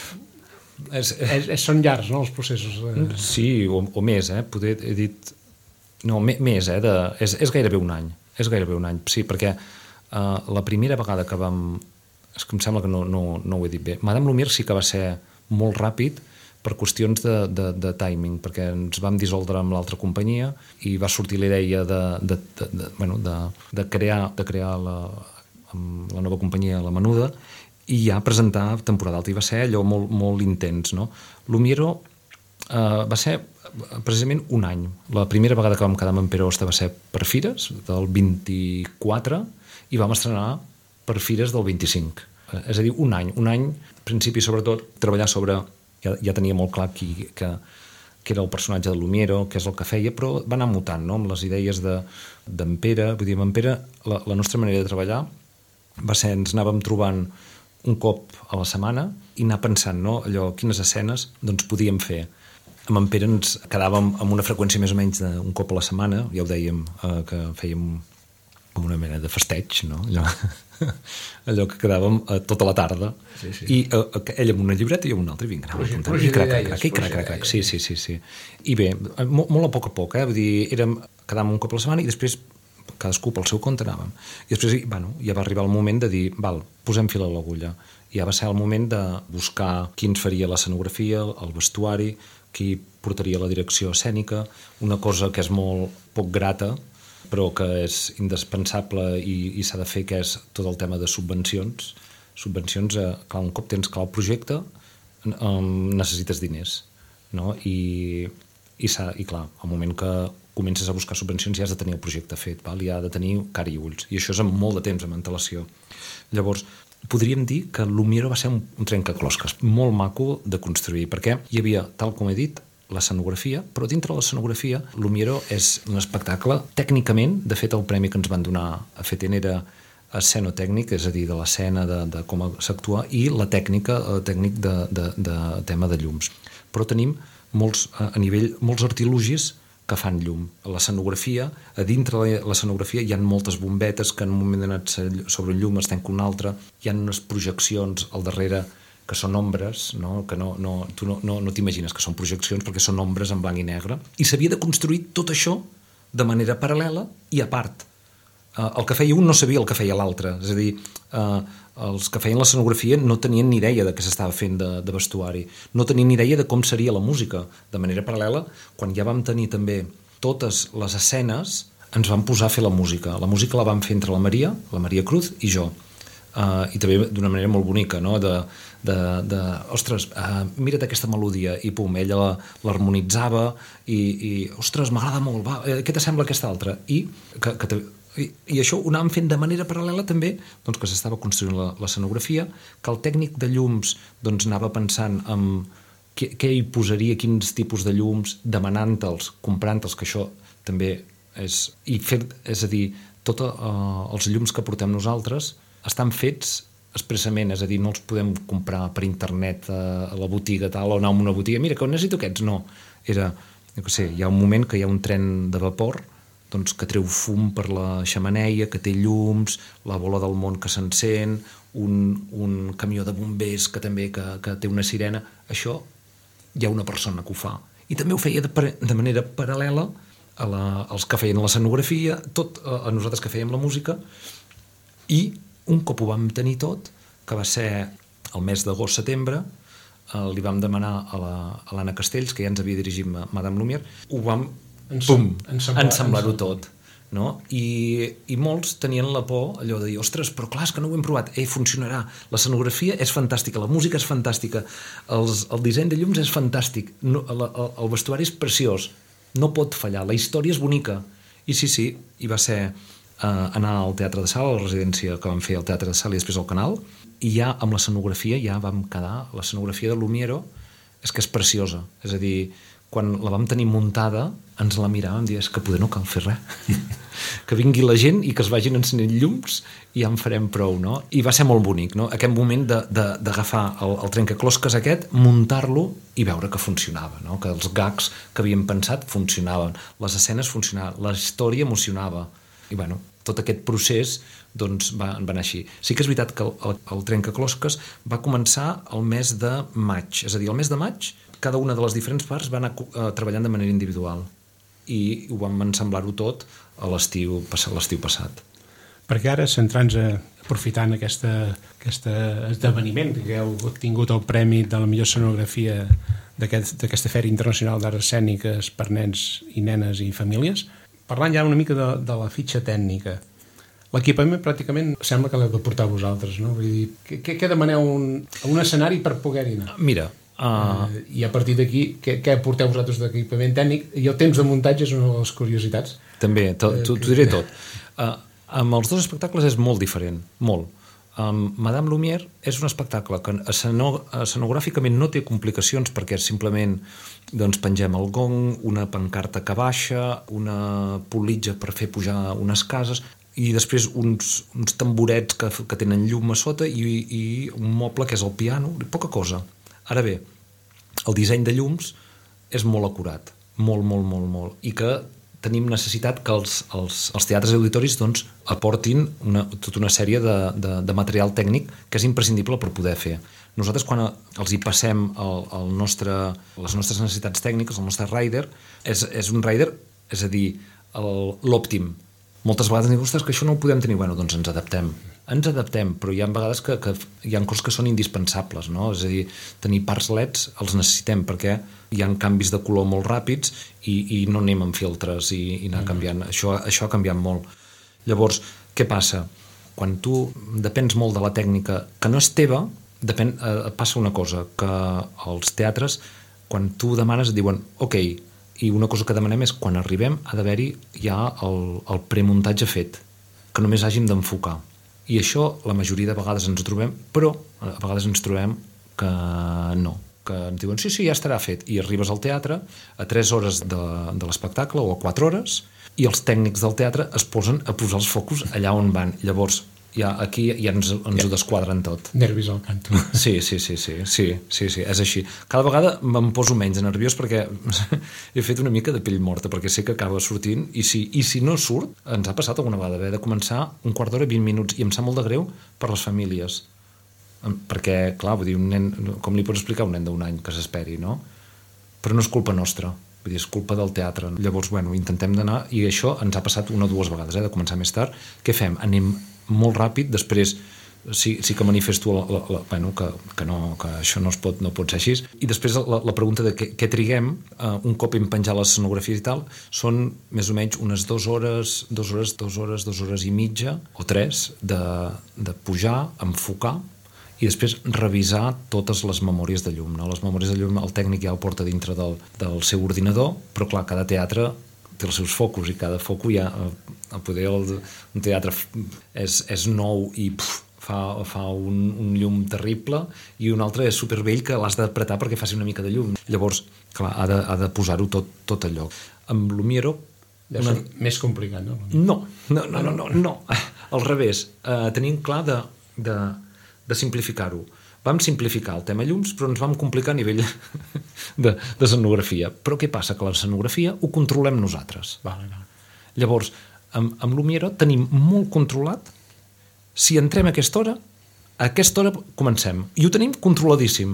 és, és, és són llargs, no, els processos? De... Sí, o, o més, eh? Poder, he dit... No, més, eh? De... És, és gairebé un any, és gairebé un any, sí, perquè uh, la primera vegada que vam... És que em sembla que no, no, no ho he dit bé. Madame Lumière sí que va ser molt ràpid per qüestions de, de, de timing, perquè ens vam dissoldre amb l'altra companyia i va sortir la idea de, de, de, de, bueno, de, de crear, de crear la, amb la nova companyia, la Menuda, i ja presentar temporada alta. I va ser allò molt, molt intens, no? Lumière eh, va ser precisament un any. La primera vegada que vam quedar amb en Pere Hoste va ser per Fires, del vint-i-quatre, i vam estrenar per Fires del vint-i-cinc. És a dir, un any. Un any, al principi, sobretot, treballar sobre... Ja, ja tenia molt clar qui, que, que era el personatge de Lumière, què és el que feia, però va anar mutant, no?, amb les idees d'en Pere. Vull dir, amb en Pere, la, la nostra manera de treballar va ser, ens anàvem trobant un cop a la setmana i anar pensant, no?, allò, quines escenes doncs, podíem fer. Amb en Pere ens quedàvem amb una freqüència més o menys d'un cop a la setmana, ja ho dèiem, eh, que fèiem com una mena de festeig, no?, allò, allò que quedàvem eh, tota la tarda, sí, sí. I eh, ell amb una llibreta i amb una altra, i vinga, anàvem comptant, i crac, crac, crac, i crac, crac, crac, sí, sí, sí, sí. I bé, molt, molt a poc a poc, eh, vull dir, érem, quedàvem un cop a la setmana i després cadascú pel seu compte anàvem. I després, bueno, ja va arribar el moment de dir, val, posem fil a l'agulla. I ja va ser el moment de buscar qui ens faria l'escenografia, el vestuari, qui portaria la direcció escènica, una cosa que és molt poc grata, però que és indispensable i, i s'ha de fer, que és tot el tema de subvencions. Subvencions, eh, clar, un cop tens clar el projecte, um, necessites diners, no? I, i, i clar, al moment que comences a buscar subvencions ja has de tenir el projecte fet, val? I ha de tenir cara i ulls, i això és amb molt de temps, amb antelació. Llavors, podríem dir que Lumière va ser un, un trencaclosques molt maco de construir, perquè hi havia, tal com he dit, l'escenografia, però dintre de l'escenografia Lumière és un espectacle tècnicament, de fet el premi que ens van donar a FETEN era escenotècnic, és a dir, de l'escena, de, de com s'actua, i la tècnica, el tècnic de, de, de tema de llums. Però tenim molts, a nivell, molts artilugis que fan llum. L'escenografia, a dintre de l'escenografia hi ha moltes bombetes que en un moment donat sobre un llum es tanca un altre, hi ha unes projeccions al darrere que són ombres, no? Que no, no, tu no, no, no t'imagines que són projeccions perquè són ombres en blanc i negre, i s'havia de construir tot això de manera paral·lela i a part. Uh, el que feia un no sabia el que feia l'altre, és a dir, uh, els que feien l'escenografia no tenien ni idea de què s'estava fent de, de vestuari, no tenien ni idea de com seria la música. De manera paral·lela, quan ja vam tenir també totes les escenes, ens vam posar a fer la música. La música la vam fer entre la Maria, la Maria Cruz i jo. Uh, i també d'una manera molt bonica, no? de, de, de ostres, uh, mira't aquesta melodia, i pum, ella l'harmonitzava i, i ostres, m'agrada molt, va, eh, què t'assembla aquesta altra? I, que, que, i, i això ho anàvem fent de manera paral·lela també, doncs que s'estava construint l'escenografia, que el tècnic de llums doncs anava pensant en què, què hi posaria, quins tipus de llums, demanant-te'ls, comprant-te'ls, que això també és, i fer, és a dir, tots uh, els llums que portem nosaltres estan fets expressament, és a dir, no els podem comprar per internet a, a la botiga tal, o anar a una botiga, mira, que necessito aquests, no. Era, no sé, hi ha un moment que hi ha un tren de vapor doncs, que treu fum per la xemeneia, que té llums, la bola del món que s'encén, un, un camió de bombers que també que, que té una sirena. Això hi ha una persona que ho fa. I també ho feia de, de manera paral·lela a la, als que feien l'escenografia, tot a, a nosaltres que fèiem la música, i un cop ho vam tenir tot, que va ser el mes d'agost-setembre, eh, li vam demanar a l'Anna Castells, que ja ens havia dirigit Madame Lumière, ho vam pum, ensamblar-ho ensamblar tot. No? I, I molts tenien la por allò de dir, ostres, però clar, és que no ho hem provat, eh, funcionarà, l'escenografia és fantàstica, la música és fantàstica, els, el disseny de llums és fantàstic, no, el, el vestuari és preciós, no pot fallar, la història és bonica. I sí, sí, i va ser Uh, anar al Teatre de Sala, a la residència que vam fer al Teatre de Sala i després al Canal, i ja amb l'escenografia ja vam quedar, l'escenografia de Lumiero és que és preciosa, és a dir, quan la vam tenir muntada ens la miràvem i diem, és que poder no cal fer res que vingui la gent i que es vagin encenent llums i ja en farem prou, no? I va ser molt bonic, no? Aquest moment d'agafar el, el trencaclosques aquest, muntar-lo i veure que funcionava, no? Que els gags que havíem pensat funcionaven, les escenes funcionaven, la història emocionava. I bueno, tot aquest procés doncs, va, va anar així. Sí que és veritat que el, el, el trencaclosques va començar el mes de maig, és a dir, el mes de maig cada una de les diferents parts va anar uh, treballant de manera individual i ho vam ensamblar-ho tot a l'estiu l'estiu passat. Perquè ara, centrant-nos, aprofitant aquesta, aquest esdeveniment que heu tingut el premi de la millor escenografia d'aquesta aquest, Fèria Internacional d'Arts Escèniques per nens i nenes i famílies, parlant ja una mica de, de la fitxa tècnica, l'equipament pràcticament sembla que l'heu de portar vosaltres, no? Vull dir, què, què demaneu un, un escenari per poder-hi anar? Mira, uh... Uh, i a partir d'aquí, què, què porteu vosaltres d'equipament tècnic? I el temps de muntatge és una de les curiositats. També, t'ho diré tot. Uh, amb els dos espectacles és molt diferent, molt. Um, Madame Lumière és un espectacle que escenogràficament no té complicacions perquè simplement doncs, pengem el gong, una pancarta que baixa, una politja per fer pujar unes cases i després uns, uns tamborets que, que tenen llum a sota i, i un moble que és el piano, poca cosa. Ara bé, el disseny de llums és molt acurat, molt, molt, molt, molt, i que tenim necessitat que els, els, els teatres i auditoris doncs, aportin una, tota una sèrie de, de, de material tècnic que és imprescindible per poder fer. Nosaltres, quan els hi passem el, el nostre, les nostres necessitats tècniques, el nostre rider, és, és un rider, és a dir, l'òptim. Moltes vegades diuen, ostres, que això no ho podem tenir. Bueno, doncs ens adaptem. Ens adaptem, però hi ha vegades que, que hi ha coses que són indispensables, no? És a dir, tenir parts L E Ds els necessitem perquè hi ha canvis de color molt ràpids i, i no anem amb filtres i, i anar canviant. Això, això ha canviat molt. Llavors, què passa? Quan tu depens molt de la tècnica que no és teva, depèn, eh, passa una cosa, que els teatres, quan tu demanes, et diuen, ok, i una cosa que demanem és, quan arribem, ha d'haver-hi ja el, el premuntatge fet, que només hàgim d'enfocar. I això la majoria de vegades ens ho trobem, però a vegades ens trobem que no, que ens diuen sí, sí, ja estarà fet, i arribes al teatre a tres hores de, de l'espectacle o a quatre hores i els tècnics del teatre es posen a posar els focus allà on van. Llavors ja aquí ja ens, ens ja. ho desquadren tot. Nervis al canto. Sí, sí, sí, sí, sí, sí, sí, és així. Cada vegada me'n poso menys nerviós perquè he fet una mica de pell morta, perquè sé que acaba sortint i si, i si no surt, ens ha passat alguna vegada haver de començar un quart d'hora, vint minuts, i em sap molt de greu per les famílies, perquè, clar, vull dir, un nen, com li pots explicar a un nen d'un any que s'esperi, no? Però no és culpa nostra, vull dir, és culpa del teatre. Llavors, bueno, intentem d'anar, i això ens ha passat una o dues vegades, eh, de començar més tard. Què fem? Anem molt ràpid, després sí, sí que manifesto la, la, la, bueno, que, que, no, que això no, es pot, no pot ser així. I després la, la pregunta de què, què triguem, uh, un cop hem penjat les escenografies i tal, són més o menys unes dues hores, dues hores, dues hores, dues hores i mitja, o tres, de, de pujar, enfocar, i després revisar totes les memòries de llum. No? Les memòries de llum el tècnic ja ho porta dintre del, del seu ordinador, però clar, cada teatre té els seus focus i cada foco ja, a poder el, un teatre és, és nou i puf, fa, fa un, un llum terrible, i un altre és supervell que l'has d'apretar perquè faci una mica de llum. Llavors, clar, ha de, ha de posar-ho tot, tot al lloc. Amb Lumiero... Deu ser una... més complicat, no? No, no, no, no, no, no. Al revés. Uh, tenim clar de, de, de simplificar-ho. Vam simplificar el tema llums, però ens vam complicar a nivell de, de escenografia. Però què passa? Que l'escenografia ho controlem nosaltres. Vale, vale. Llavors, amb, amb Lumiero tenim molt controlat. Si entrem a aquesta hora, a aquesta hora comencem. I ho tenim controladíssim.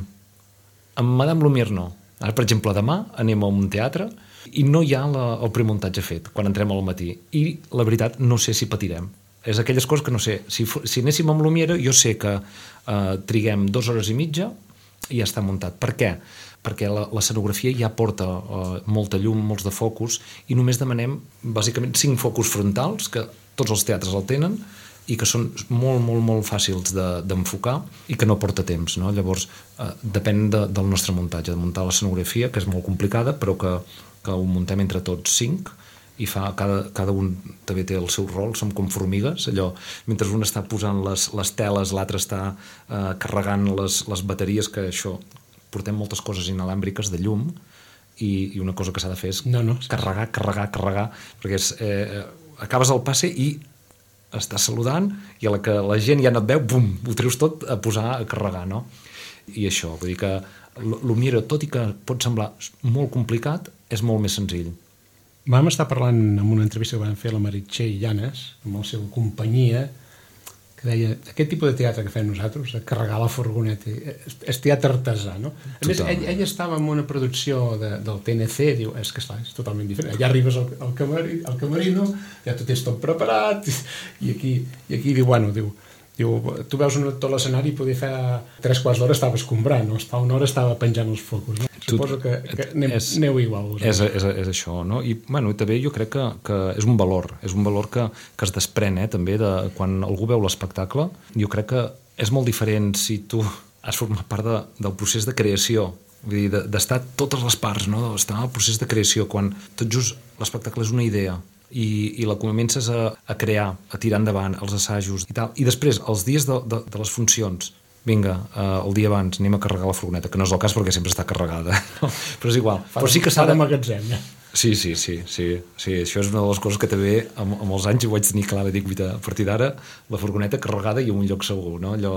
Amb Madame Lumière no. Ara, per exemple, demà anem a un teatre i no hi ha la, el premuntatge fet quan entrem al matí. I, la veritat, no sé si patirem. És aquelles coses que no sé. Si, si anéssim amb Lumière, jo sé que eh, triguem dues hores i mitja i ja està muntat. Per què? Perquè l'escenografia ja porta eh, molta llum, molts de focus, i només demanem, bàsicament, cinc focus frontals, que tots els teatres el tenen, i que són molt, molt, molt fàcils d'enfocar i que no porta temps, no? Llavors, eh, depèn de, del nostre muntatge, de muntar l'escenografia, que és molt complicada, però que, que ho muntem entre tots cinc, i fa, cada, cada un també té el seu rol, som com formigues, allò, mentre un està posant les, les teles, l'altre està eh, carregant les, les bateries, que això, portem moltes coses inalàmbriques de llum, i, i una cosa que s'ha de fer és no, no, carregar, carregar, carregar, perquè és, eh, acabes el passe i estàs saludant, i a la que la gent ja no et veu, bum, ho treus tot a posar a carregar, no? I això, vull dir que Lumière, tot i que pot semblar molt complicat, és molt més senzill. Vam estar parlant en una entrevista que vam fer a la Meritxell Llanes, amb la seva companyia, que deia, aquest tipus de teatre que fem nosaltres, de carregar la furgoneta, és, és teatre artesà, no? A més, ell, ell estava en una producció de, del T N C, diu, és que esclar, és totalment diferent. Allà arribes al, al, camari, al camerino, ja tu tens tot preparat, i aquí, i aquí diu, bueno, diu, diu, tu veus un, tot l'escenari i poder fer tres quarts d'hora estava escombrant, no? Fa una hora estava penjant els focus, no? Suposo que, que aneu, és, aneu igual. És, és, és això, no? I bueno, també jo crec que, que és un valor, és un valor que, que es desprèn, eh, també, de quan algú veu l'espectacle. Jo crec que és molt diferent si tu has format part de, del procés de creació, vull dir, d'estar totes les parts, no? D'estar al procés de creació, quan tot just l'espectacle és una idea, i, i la comences a, a crear, a tirar endavant els assajos i tal, i després, els dies de, de, de les funcions, vinga, uh, el dia abans anem a carregar la furgoneta, que no és el cas perquè sempre està carregada, no? Però és igual. Fa, però sí que s'ha de... magatzem, ja. Sí, sí, sí, sí, sí, això és una de les coses que també amb, amb els anys ho vaig tenir clar, dic, a partir d'ara la furgoneta carregada i en un lloc segur, no? Allò,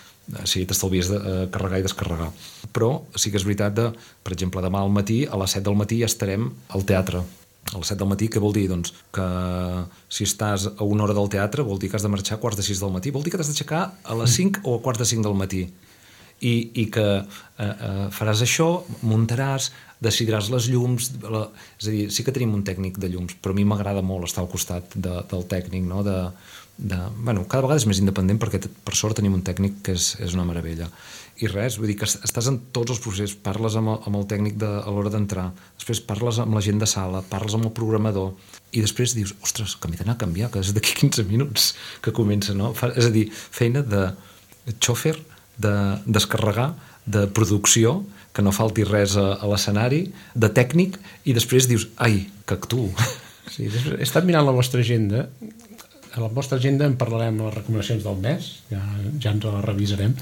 sí, t'estalvies de uh, carregar i descarregar. Però sí que és veritat de, per exemple, demà al matí, a les set del matí ja estarem al teatre. A les set del matí, què vol dir? Doncs que si estàs a una hora del teatre vol dir que has de marxar a quarts de sis del matí, vol dir que t'has d'aixecar a les cinc o a quarts de cinc del matí, i, i que eh, eh, faràs això, muntaràs, decidiràs les llums, la... és a dir, sí que tenim un tècnic de llums, però a mi m'agrada molt estar al costat de, del tècnic, no? De, de... Bueno, cada vegada és més independent perquè per sort tenim un tècnic que és, és una meravella. I res, vull dir que estàs en tots els processos, parles amb el, amb el tècnic de, a l'hora d'entrar, després parles amb la gent de sala, parles amb el programador, i després dius, ostres, que m'he d'anar a canviar, que és d'aquí quinze minuts que comença, no? Fa, és a dir, feina de xòfer, de descarregar, de producció, que no falti res a, a l'escenari, de tècnic, i després dius, ai, que actuo. Sí, he estat mirant la vostra agenda, a la vostra agenda en parlarem de les recomanacions del mes, ja, ja ens la revisarem,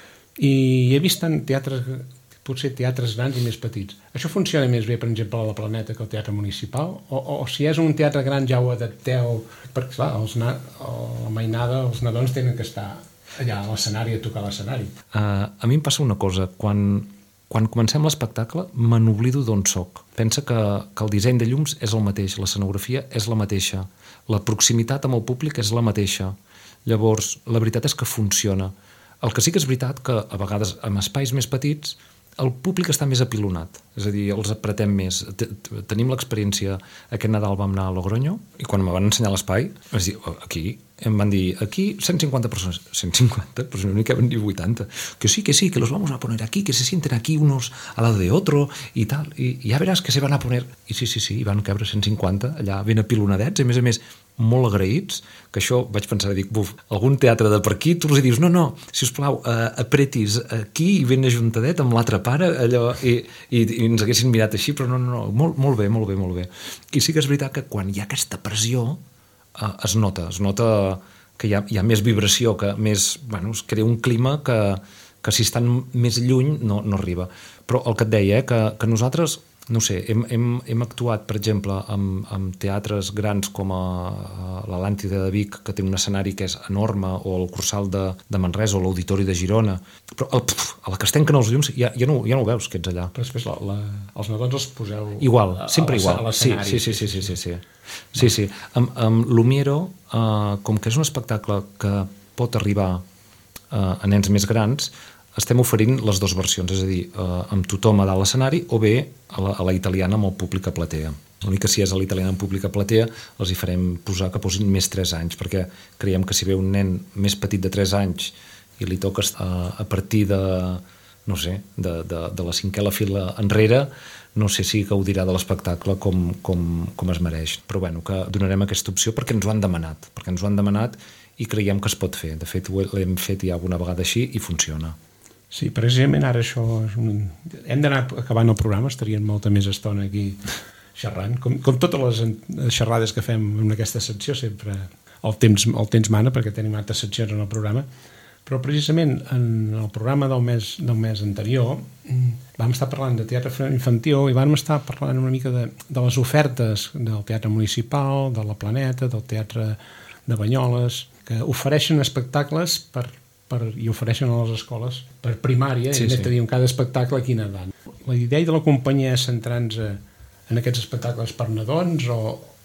i he vist en teatres, potser teatres grans i més petits. Això funciona més bé, per exemple, a la Planeta que el teatre municipal? O, o, o si és un teatre gran ja ho adapteu? Perquè, clar, els na, la mainada, els nadons tenen que estar allà a l'escenari, a tocar l'escenari. Uh, a mi em passa una cosa, quan, quan comencem l'espectacle me n'oblido d'on soc. Pensa que, que el disseny de llums és el mateix, l'escenografia és la mateixa, la proximitat amb el públic és la mateixa. Llavors, la veritat és que funciona. El que sí que és veritat que a vegades amb espais més petits el públic està més apilonat, és a dir, els apretem més. Tenim l'experiència, aquest Nadal vam anar a Logroño i quan me van ensenyar l'espai, vaig dir, aquí, em van dir, aquí cent cinquanta persones. cent cinquanta? Pues no n'hi caben ni vuitanta. Que sí, que sí, que los vamos a poner aquí, que se sienten aquí unos al lado de otro i tal, i ja veràs que se van a poner... I sí, sí, sí, i van cabre cent cinquanta allà ben apilonadets, i a més a més molt agraïts, que això vaig pensar, dic, buf, algun teatre de per aquí, tu els dius, no, no, sisplau, uh, apretis aquí i ben ajuntadet amb l'altre pare, allò, i, i, i ens haguessin mirat així, però no, no, no, molt, molt bé, molt bé, molt bé. I sí que és veritat que quan hi ha aquesta pressió uh, es nota, es nota que hi ha, hi ha més vibració, que més, bueno, es crea un clima que, que si estan més lluny no, no arriba. Però el que et deia, eh, que, que nosaltres... No sé, hem, hem, hem actuat, per exemple, amb, amb teatres grans com a, a l'Atlàntida de Vic, que té un escenari que és enorme, o el Cursal de, de Manresa, o l'Auditori de Girona, però el, puf, a la que es tanquen els llums ja, ja, no, ja no ho veus, que ets allà. Però després la, la, els nadons els poseu... Igual, sempre a, igual. A l'escenari. Sí, sí, sí, sí, sí, sí, sí. sí, sí. Amb, amb Lumiero, eh, com que és un espectacle que pot arribar eh, a nens més grans, estem oferint les dues versions, és a dir, eh, amb tothom a dalt l'escenari o bé a la, a la italiana amb el públic a platea. L'únic que si és a la italiana amb públic a platea els hi farem posar que posin més tres anys, perquè creiem que si ve un nen més petit de tres anys i li toca a, a partir de, no sé, de, de, de la cinquena fila enrere, no sé si gaudirà de l'espectacle com, com, com es mereix. Però bueno, que donarem aquesta opció perquè ens ho han demanat, perquè ens ho han demanat i creiem que es pot fer. De fet, l'hem fet ja una vegada així i funciona. Sí, precisament ara això... És un... Hem d'anar acabant el programa, estaríem molta més estona aquí xerrant. Com, com totes les xerrades que fem en aquesta secció, sempre el temps, el temps mana, perquè tenim altres seccions en el programa, però precisament en el programa del mes, del mes anterior vam estar parlant de teatre infantil i vam estar parlant una mica de, de les ofertes del teatre municipal, de la Planeta, del teatre de Banyoles, que ofereixen espectacles per Per, i ofereixen a les escoles per primària, sí, i sí. Tenim cada espectacle a quina edat. La idea de la companyia és centrar-nos en aquests espectacles per nadons o,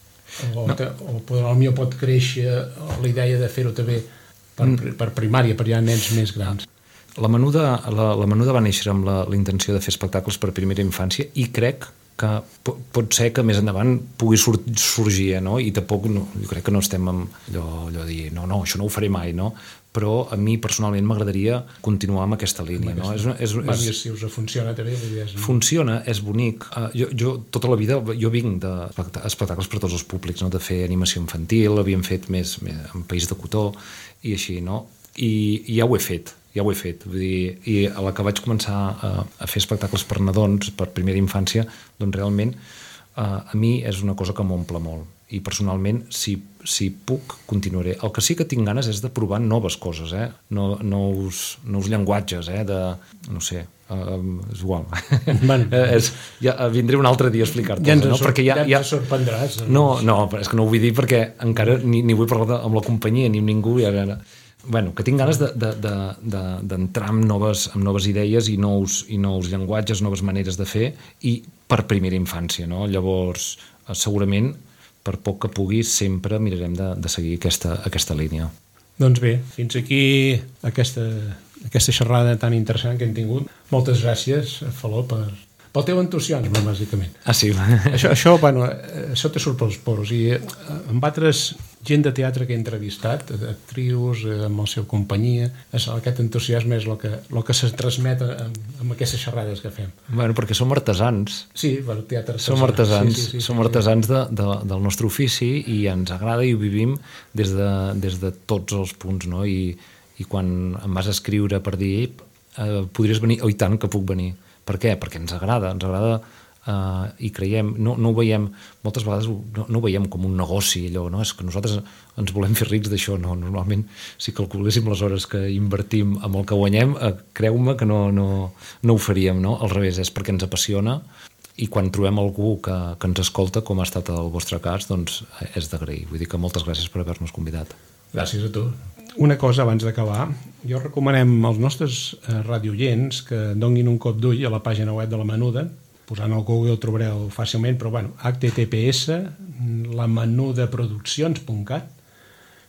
o, no. te, o potser pot créixer la idea de fer-ho també per, mm. per primària, per ja nens més grans. La Menuda, la, la Menuda va néixer amb la, la intenció de fer espectacles per primera infància i crec que pot, pot ser que més endavant pugui sur, sorgir, eh, no? I tampoc, no, jo crec que no estem amb allò, allò de dir, no, no, això no ho faré mai, no? Però a mi personalment m'agradaria continuar amb aquesta línia. No? És, és, és, és, si us funciona també. És... Funciona, és bonic. Uh, jo, jo tota la vida, jo vinc d'espectacles per tots els públics, no? De fer animació infantil, havíem fet més, més en País de Cotó i així, no? I, i ja ho he fet, ja ho he fet. Vull dir, i a la que vaig començar a, a fer espectacles per nadons, per primera infància, doncs realment uh, a mi és una cosa que m'omple molt. I personalment, si, si puc, continuaré. El que sí que tinc ganes és de provar noves coses, eh? No, nous, nous llenguatges, eh? De, no sé, uh, és igual. Bueno. és, ja, vindré un altre dia a explicar-te. Ja ens, no? Perquè ja, ja... ja... sorprendràs. No, no, és que no ho vull dir perquè encara ni, ni vull parlar amb la companyia ni amb ningú. I ara... Bueno, que tinc ganes d'entrar de, de, de, de, en, noves, en noves idees i nous, i nous llenguatges, noves maneres de fer, i per primera infància, no? Llavors, segurament, per poc que pugui, sempre mirarem de, de seguir aquesta, aquesta línia. Doncs bé, fins aquí aquesta, aquesta xerrada tan interessant que hem tingut. Moltes gràcies, Faló, per, pel teu entusiasme, bàsicament. Ah, sí? Això, això, bueno, això te surt pels poros. I amb altres gent de teatre que he entrevistat, actrius, amb la seva companyia, aquest entusiasme és el que, el que se transmet amb, amb aquestes xerrades que fem. Bueno, perquè som artesans. Sí, bueno, teatre artesans. Som artesans, sí, sí, sí, som artesans de, de, del nostre ofici i ens agrada i ho vivim des de, des de tots els punts, no? I, i quan em vas escriure per dir eh, podries venir? Oh, i tant que puc venir. Per què? Perquè ens agrada, ens agrada Uh, i creiem, no, no ho veiem moltes vegades no, no ho veiem com un negoci allò, no? És que nosaltres ens volem fer rics d'això, no? Normalment si calculéssim les hores que invertim amb el que guanyem, uh, creu-me que no, no, no ho faríem, no? Al revés, és perquè ens apassiona i quan trobem algú que, que ens escolta, com ha estat el vostre cas, doncs és d'agrair. Vull dir que moltes gràcies per haver-nos convidat. Gràcies a tu. Una cosa abans d'acabar, jo recomanem als nostres uh, radiooients que donguin un cop d'ull a la pàgina web de la Menuda. Posant al Google ho trobareu fàcilment, però bueno, h t t p s la menuda produccions punt cat,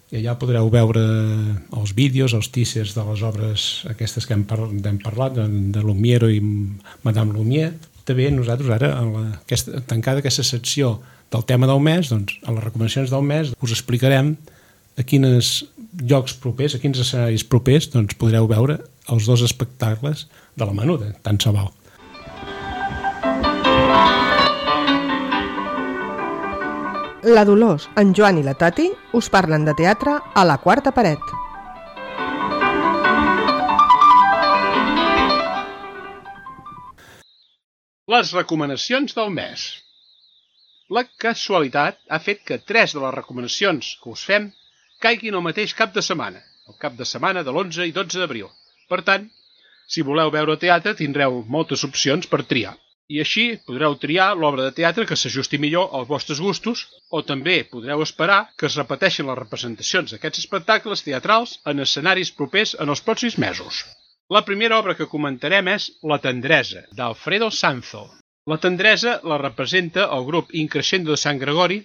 i allà podreu veure els vídeos, els teasers de les obres aquestes que hem, par hem parlat, de, de Lumière i Madame Lumière. També nosaltres ara, en la, aquesta, tancada aquesta secció del tema del mes, doncs, a les recomanacions del mes us explicarem a quins llocs propers, a quins escenaris propers doncs, podreu veure els dos espectacles de la Menuda, tant se val. La Dolors, en Joan i la Tati us parlen de teatre a la quarta paret. Les recomanacions del mes. La casualitat ha fet que tres de les recomanacions que us fem caiguin el mateix cap de setmana, el cap de setmana de l'onze i dotze d'abril. Per tant, si voleu veure teatre tindreu moltes opcions per triar. I així podreu triar l'obra de teatre que s'ajusti millor als vostres gustos, o també podreu esperar que es repeteixin les representacions d'aquests espectacles teatrals en escenaris propers en els pròxims mesos. La primera obra que comentarem és La tendresa, d'Alfredo Sanzo. La tendresa la representa el grup Increscendo de Sant Gregori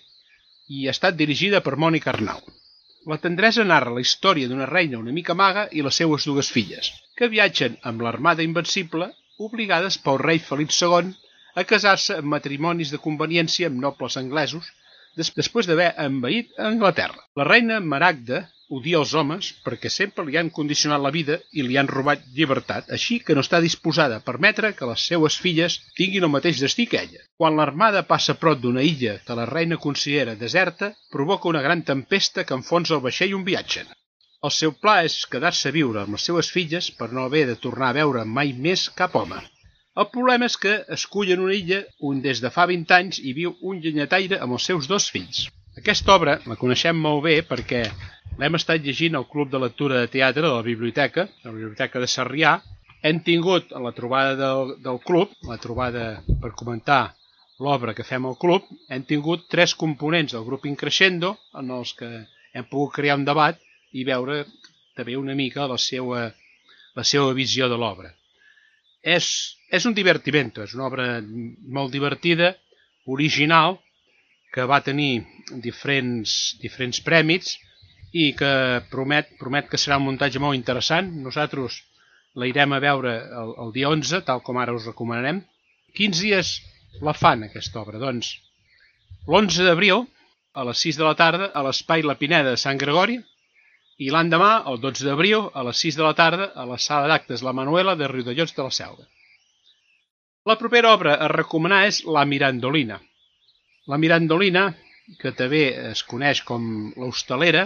i ha estat dirigida per Mònica Arnau. La tendresa narra la història d'una reina una mica maga i les seues dues filles, que viatgen amb l'Armada Invencible obligades pel rei Felip segon a casar-se en matrimonis de conveniència amb nobles anglesos després d'haver envaït Anglaterra. La reina Maragda odia els homes perquè sempre li han condicionat la vida i li han robat llibertat, així que no està disposada a permetre que les seues filles tinguin el mateix destí que ella. Quan l'armada passa prop d'una illa que la reina considera deserta, provoca una gran tempesta que enfonsa el vaixell on viatgen. El seu pla és quedar-se a viure amb les seues filles per no haver de tornar a veure mai més cap home. El problema és que escullen una illa on des de fa vint anys hi viu un llenyataire amb els seus dos fills. Aquesta obra la coneixem molt bé perquè l'hem estat llegint al Club de Lectura de Teatre de la Biblioteca, la Biblioteca de Sarrià. Hem tingut a la trobada del, del club, la trobada per comentar l'obra que fem al club, hem tingut tres components del grup Increscendo en els que hem pogut crear un debat i veure també una mica la seva, la seva visió de l'obra. És, és un divertimento, és una obra molt divertida, original, que va tenir diferents, diferents prèmits i que promet, promet que serà un muntatge molt interessant. Nosaltres la irem a veure el, el dia onze, tal com ara us recomanarem. Quins dies la fan, aquesta obra? Doncs l'onze d'abril, a les sis de la tarda, a l'Espai La Pineda de Sant Gregori, i l'endemà, el dotze d'abril, a les sis de la tarda, a la sala d'actes La Manuela de Riudellots de la Selva. La propera obra a recomanar és La Mirandolina. La Mirandolina, que també es coneix com l'Hostalera,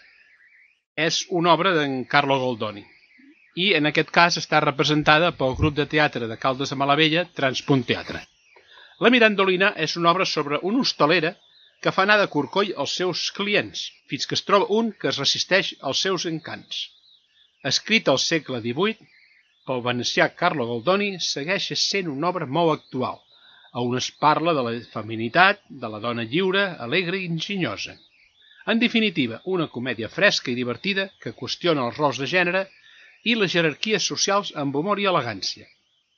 és una obra d'en Carlo Goldoni i en aquest cas està representada pel grup de teatre de Caldes de Malavella, Transpunt Teatre. La Mirandolina és una obra sobre una hostalera que fa anar de corcoll als seus clients, fins que es troba un que es resisteix als seus encants. Escrit al segle divuit, pel venecià Carlo Goldoni, segueix sent una obra molt actual, on es parla de la feminitat, de la dona lliure, alegre i enginyosa. En definitiva, una comèdia fresca i divertida que qüestiona els rols de gènere i les jerarquies socials amb humor i elegància.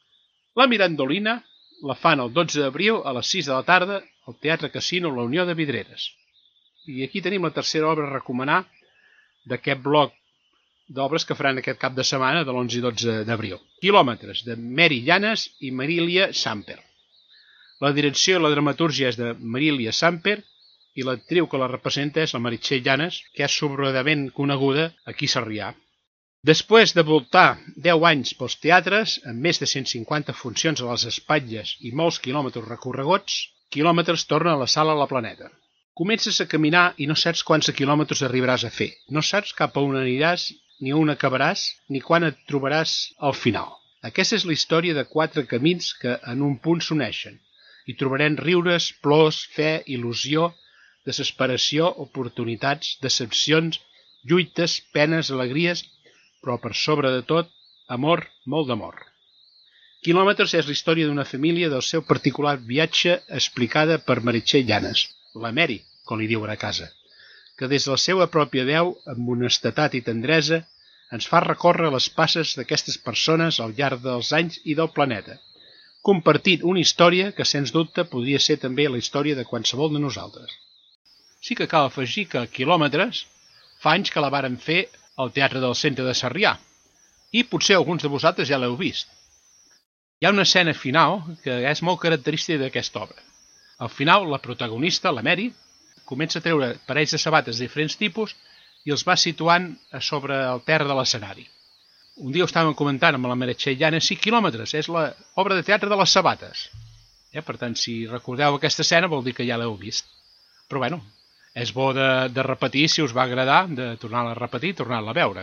La Mirandolina la fan el dotze d'abril a les sis de la tarda al Teatre Casino La Unió de Vidreres. I aquí tenim la tercera obra a recomanar d'aquest bloc d'obres que faran aquest cap de setmana de l'onze i dotze d'abril. Quilòmetres, de Mary Llanes i Marília Samper. La direcció i la dramatúrgia és de Marília Samper i l'actriu que la representa és la Meritxell Llanes, que és sobradament coneguda aquí a Sarrià. Després de voltar deu anys pels teatres, amb més de cent cinquanta funcions a les espatlles i molts quilòmetres recorreguts, Quilòmetres torna a la sala La Planeta. Comences a caminar i no saps quants quilòmetres arribaràs a fer. No saps cap a on aniràs, ni on acabaràs, ni quan et trobaràs al final. Aquesta és la història de quatre camins que en un punt s'uneixen. Hi trobarem riures, plors, fe, il·lusió, desesperació, oportunitats, decepcions, lluites, penes, alegries, però per sobre de tot, amor, molt d'amor. Quilòmetres és la història d'una família del seu particular viatge explicada per Meritxell Llanes, la Mary, com li diuen a casa, que des de la seva pròpia veu, amb honestedat i tendresa, ens fa recórrer les passes d'aquestes persones al llarg dels anys i del planeta, compartint una història que, sens dubte, podria ser també la història de qualsevol de nosaltres. Sí que cal afegir que Quilòmetres Fa anys que la varen fer al Teatre del Centre de Sarrià i potser alguns de vosaltres ja l'heu vist. Hi ha una escena final que és molt característica d'aquesta obra. Al final, la protagonista, la Mary, comença a treure parells de sabates de diferents tipus i els va situant a sobre el terra de l'escenari. Un dia ho estàvem comentant amb la Meritxell Llana, cinc quilòmetres, és l'obra de teatre de les sabates. Eh? Per tant, si recordeu aquesta escena vol dir que ja l'heu vist. Però bueno, és bo de, de repetir, si us va agradar, de tornar-la a repetir, tornar-la a veure.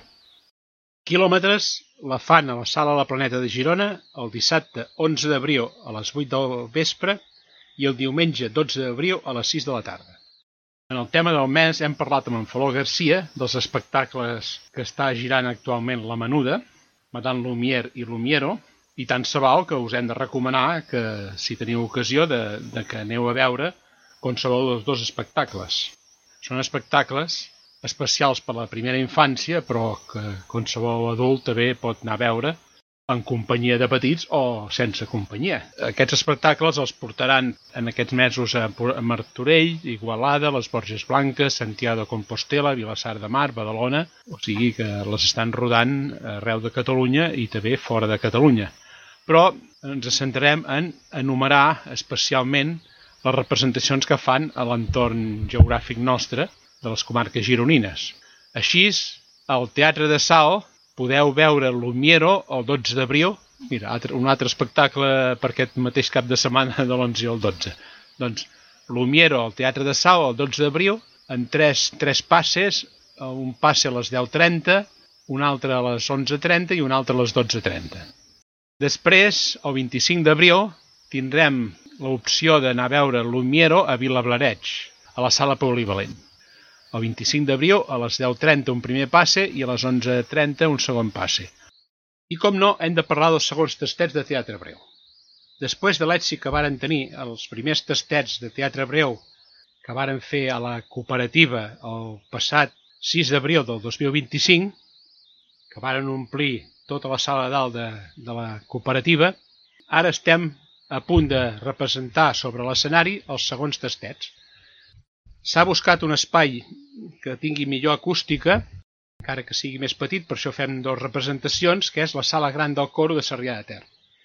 Quilòmetres la fan a la Sala La Planeta de Girona el dissabte onze d'abril a les vuit del vespre i el diumenge dotze d'abril a les sis de la tarda. En el tema del mes hem parlat amb en Faló Garcia dels espectacles que està girant actualment la Menuda, Madame Lumière i Lumiero, i tant se val que us hem de recomanar que, si teniu ocasió, de, de que aneu a veure qualsevol dels dos espectacles. Són espectacles especials per la primera infància, però que qualsevol adult també pot anar a veure en companyia de petits o sense companyia. Aquests espectacles els portaran en aquests mesos a Martorell, Igualada, les Borges Blanques, Santiago de Compostela, Vilassar de Mar, Badalona, o sigui que les estan rodant arreu de Catalunya i també fora de Catalunya. Però ens centrarem en enumerar especialment les representacions que fan a l'entorn geogràfic nostre de les comarques gironines. Així, al Teatre de Salt podeu veure Lumiero el dotze d'abril, mira, un altre espectacle per aquest mateix cap de setmana de l'onze i el dotze. Doncs Lumiero al Teatre de Salt el dotze d'abril, en tres, tres passes, un passe a les deu trenta, un altre a les onze trenta i un altre a les dotze trenta. Després, el vint-i-cinc d'abril, tindrem l'opció d'anar a veure Lumiero a Vilablareix, a la Sala Polivalent. El vint-i-cinc d'abril a les deu trenta un primer passe i a les onze trenta un segon passe. I com no, hem de parlar dels segons tastets de teatre breu. Després de l'èxit que varen tenir els primers tastets de teatre breu que varen fer a la cooperativa el passat sis d'abril del dos mil vint-i-cinc, que varen omplir tota la sala de dalt de, de la cooperativa, ara estem a punt de representar sobre l'escenari els segons tastets. S'ha buscat un espai que tingui millor acústica, encara que sigui més petit, per això fem dues representacions, que és la Sala Gran del Coro de Sarrià de Ter.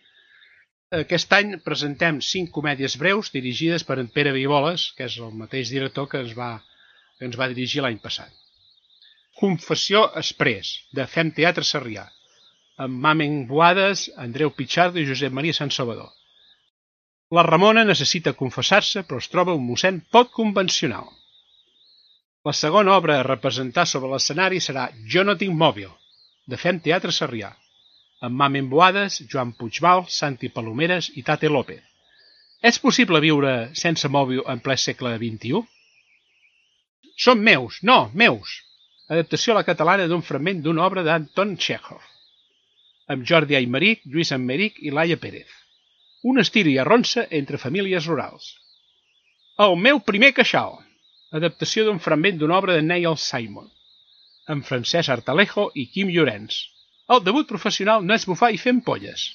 Aquest any presentem cinc comèdies breus dirigides per en Pere Viboles, que és el mateix director que ens va, que ens va dirigir l'any passat. Confessió Exprés, de Fem Teatre Sarrià, amb Mamen Boades, Andreu Pichardo i Josep Maria Sant Salvador. La Ramona necessita confessar-se, però es troba un mossèn poc convencional. La segona obra a representar sobre l'escenari serà Jo no tinc mòbil, de Fem Teatre Sarrià, amb Mamen Boades, Joan Puigval, Santi Palomeres i Tate López. És possible viure sense mòbil en ple segle vint-i-u? Són meus, no, meus! Adaptació a la catalana d'un fragment d'una obra d'Anton Txékhov, amb Jordi Aymeric, Lluís Aymeric i Laia Pérez. Un estir i arronsa entre famílies rurals. El meu primer queixal, adaptació d'un fragment d'una obra de Neil Simon, amb Francesc Artalejo i Quim Llorenç. El debut professional no és bufar i fer ampolles.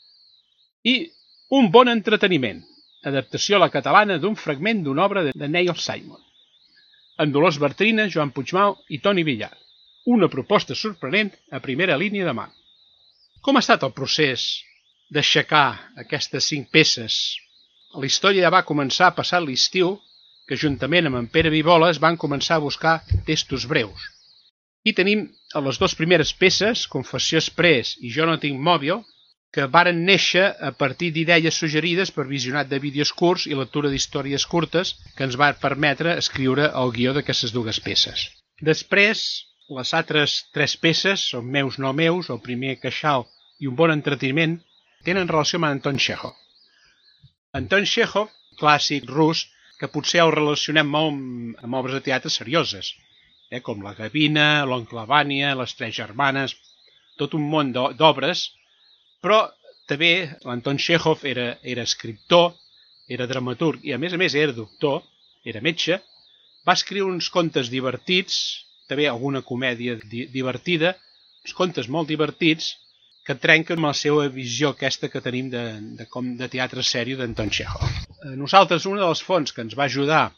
I Un bon entreteniment, adaptació a la catalana d'un fragment d'una obra de Neil Simon, amb Dolors Bartrina, Joan Puigmal i Toni Villar. Una proposta sorprenent a primera línia de mà. Com ha estat el procés d'aixecar aquestes cinc peces? La història ja va començar a passar l'estiu, que juntament amb en Pere Viboles van començar a buscar textos breus. I tenim a les dues primeres peces, Confessió Exprés i Jo no tinc mòbil, que varen néixer a partir d'idees suggerides per visionat de vídeos curts i lectura d'històries curtes que ens va permetre escriure el guió d'aquestes dues peces. Després, les altres tres peces, Són meus no meus, El primer queixal i Un bon entreteniment, tenen relació amb Anton Txékhov. Anton Txékhov, clàssic rus, que potser el relacionem molt amb obres de teatre serioses, eh, com La Gavina, L'oncle Vània, Les tres germanes, tot un món d'obres, però també l'Anton Txékhov era, era escriptor, era dramaturg i a més a més era doctor, era metge, va escriure uns contes divertits, també alguna comèdia di divertida, uns contes molt divertits, que trenquen amb la seva visió aquesta que tenim de, de, com de teatre sèrio d'Anton Txékhov. Nosaltres, una de les fonts que ens va ajudar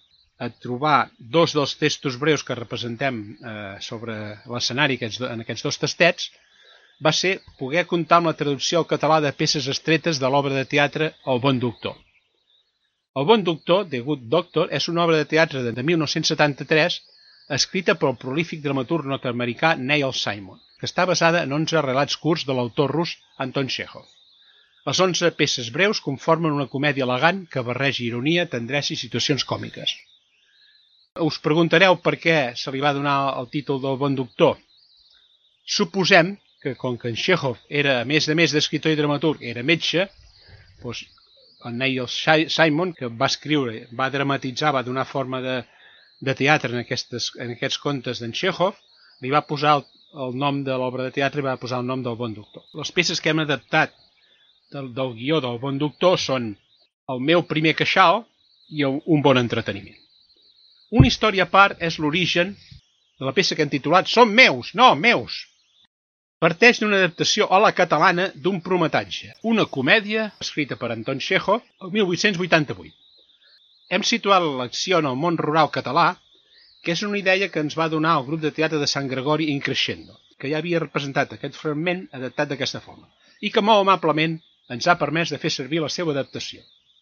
a trobar dos dels textos breus que representem eh, sobre l'escenari en aquests dos tastets va ser poder comptar amb la traducció al català de peces estretes de l'obra de teatre El bon doctor. El bon doctor, The Good Doctor, és una obra de teatre de mil nou-cents setanta-tres escrita pel prolífic dramaturg nord-americà Neil Simon, que està basada en onze relats curts de l'autor rus Anton Chekhov. Les onze peces breus conformen una comèdia elegant que barreja ironia, tendresa i situacions còmiques. Us preguntareu per què se li va donar el títol del bon doctor. Suposem que, com que en Chekhov era, a més de més d'escriptor i dramaturg, era metge, doncs el Neil Simon, que va escriure, va dramatitzar, va donar forma de, de teatre en, aquestes, en aquests contes d'en Chekhov, li va posar el, el nom de l'obra de teatre i va posar el nom del bon doctor. Les peces que hem adaptat del, del guió del bon doctor són El meu primer queixal i Un bon entreteniment. Una història a part és l'origen de la peça que hem titulat Són meus, no, meus. Parteix d'una adaptació a la catalana d'un prometatge, una comèdia escrita per Anton Chekhov el mil vuit-cents vuitanta-vuit. Hem situat l'acció en el món rural català, que és una idea que ens va donar el grup de teatre de Sant Gregori Increscendo, que ja havia representat aquest fragment adaptat d'aquesta forma, i que molt amablement ens ha permès de fer servir la seva adaptació.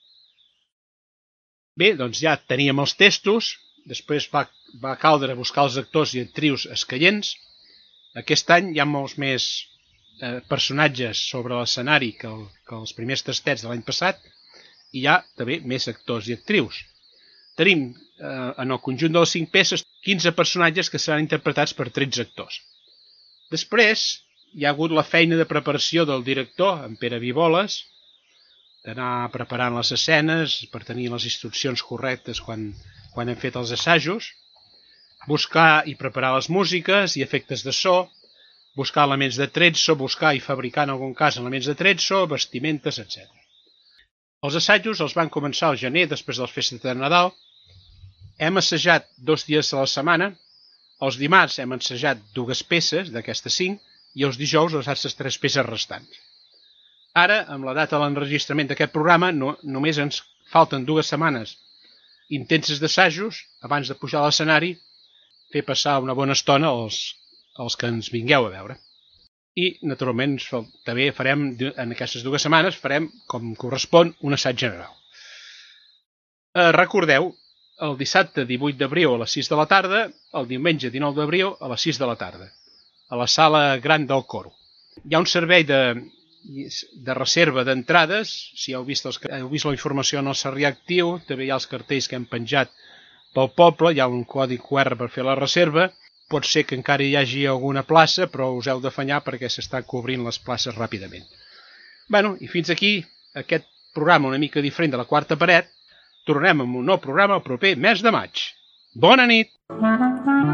Bé, doncs ja teníem els textos, després va, va caldre buscar els actors i actrius escaients. Aquest any hi ha molts més eh, personatges sobre l'escenari que, el, que els primers tastets de l'any passat i hi ha també més actors i actrius. Tenim eh, en el conjunt de les cinc peces quinze personatges que seran interpretats per tretze actors. Després hi ha hagut la feina de preparació del director, en Pere Viboles, d'anar preparant les escenes per tenir les instruccions correctes quan, quan hem fet els assajos, buscar i preparar les músiques i efectes de so, buscar elements de tretzo, buscar i fabricar en algun cas elements de tretzo, vestimentes, etcètera. Els assajos els van començar al gener, després de les festes de Nadal. Hem assajat dos dies a la setmana. Els dimarts hem assajat dues peces d'aquestes cinc i els dijous les altres tres peces restants. Ara, amb la data de l'enregistrament d'aquest programa, no, només ens falten dues setmanes intenses d'assajos abans de pujar a l'escenari, fer passar una bona estona als, als que ens vingueu a veure. I, naturalment, també farem, en aquestes dues setmanes, farem, com correspon, un assaig general. Eh, recordeu, el dissabte divuit d'abril a les sis de la tarda, el diumenge dinou d'abril a les sis de la tarda, a la sala gran del Coro. Hi ha un servei de, de reserva d'entrades, si heu vist, els, heu vist la informació en el Sarrià Actiu, també hi ha els cartells que hem penjat pel poble, hi ha un codi Q R per fer la reserva. Pot ser que encara hi hagi alguna plaça, però us heu d'afanyar perquè s'estan cobrint les places ràpidament. Bueno, i fins aquí aquest programa una mica diferent de la quarta paret. Tornem amb un nou programa el proper mes de maig. Bona nit!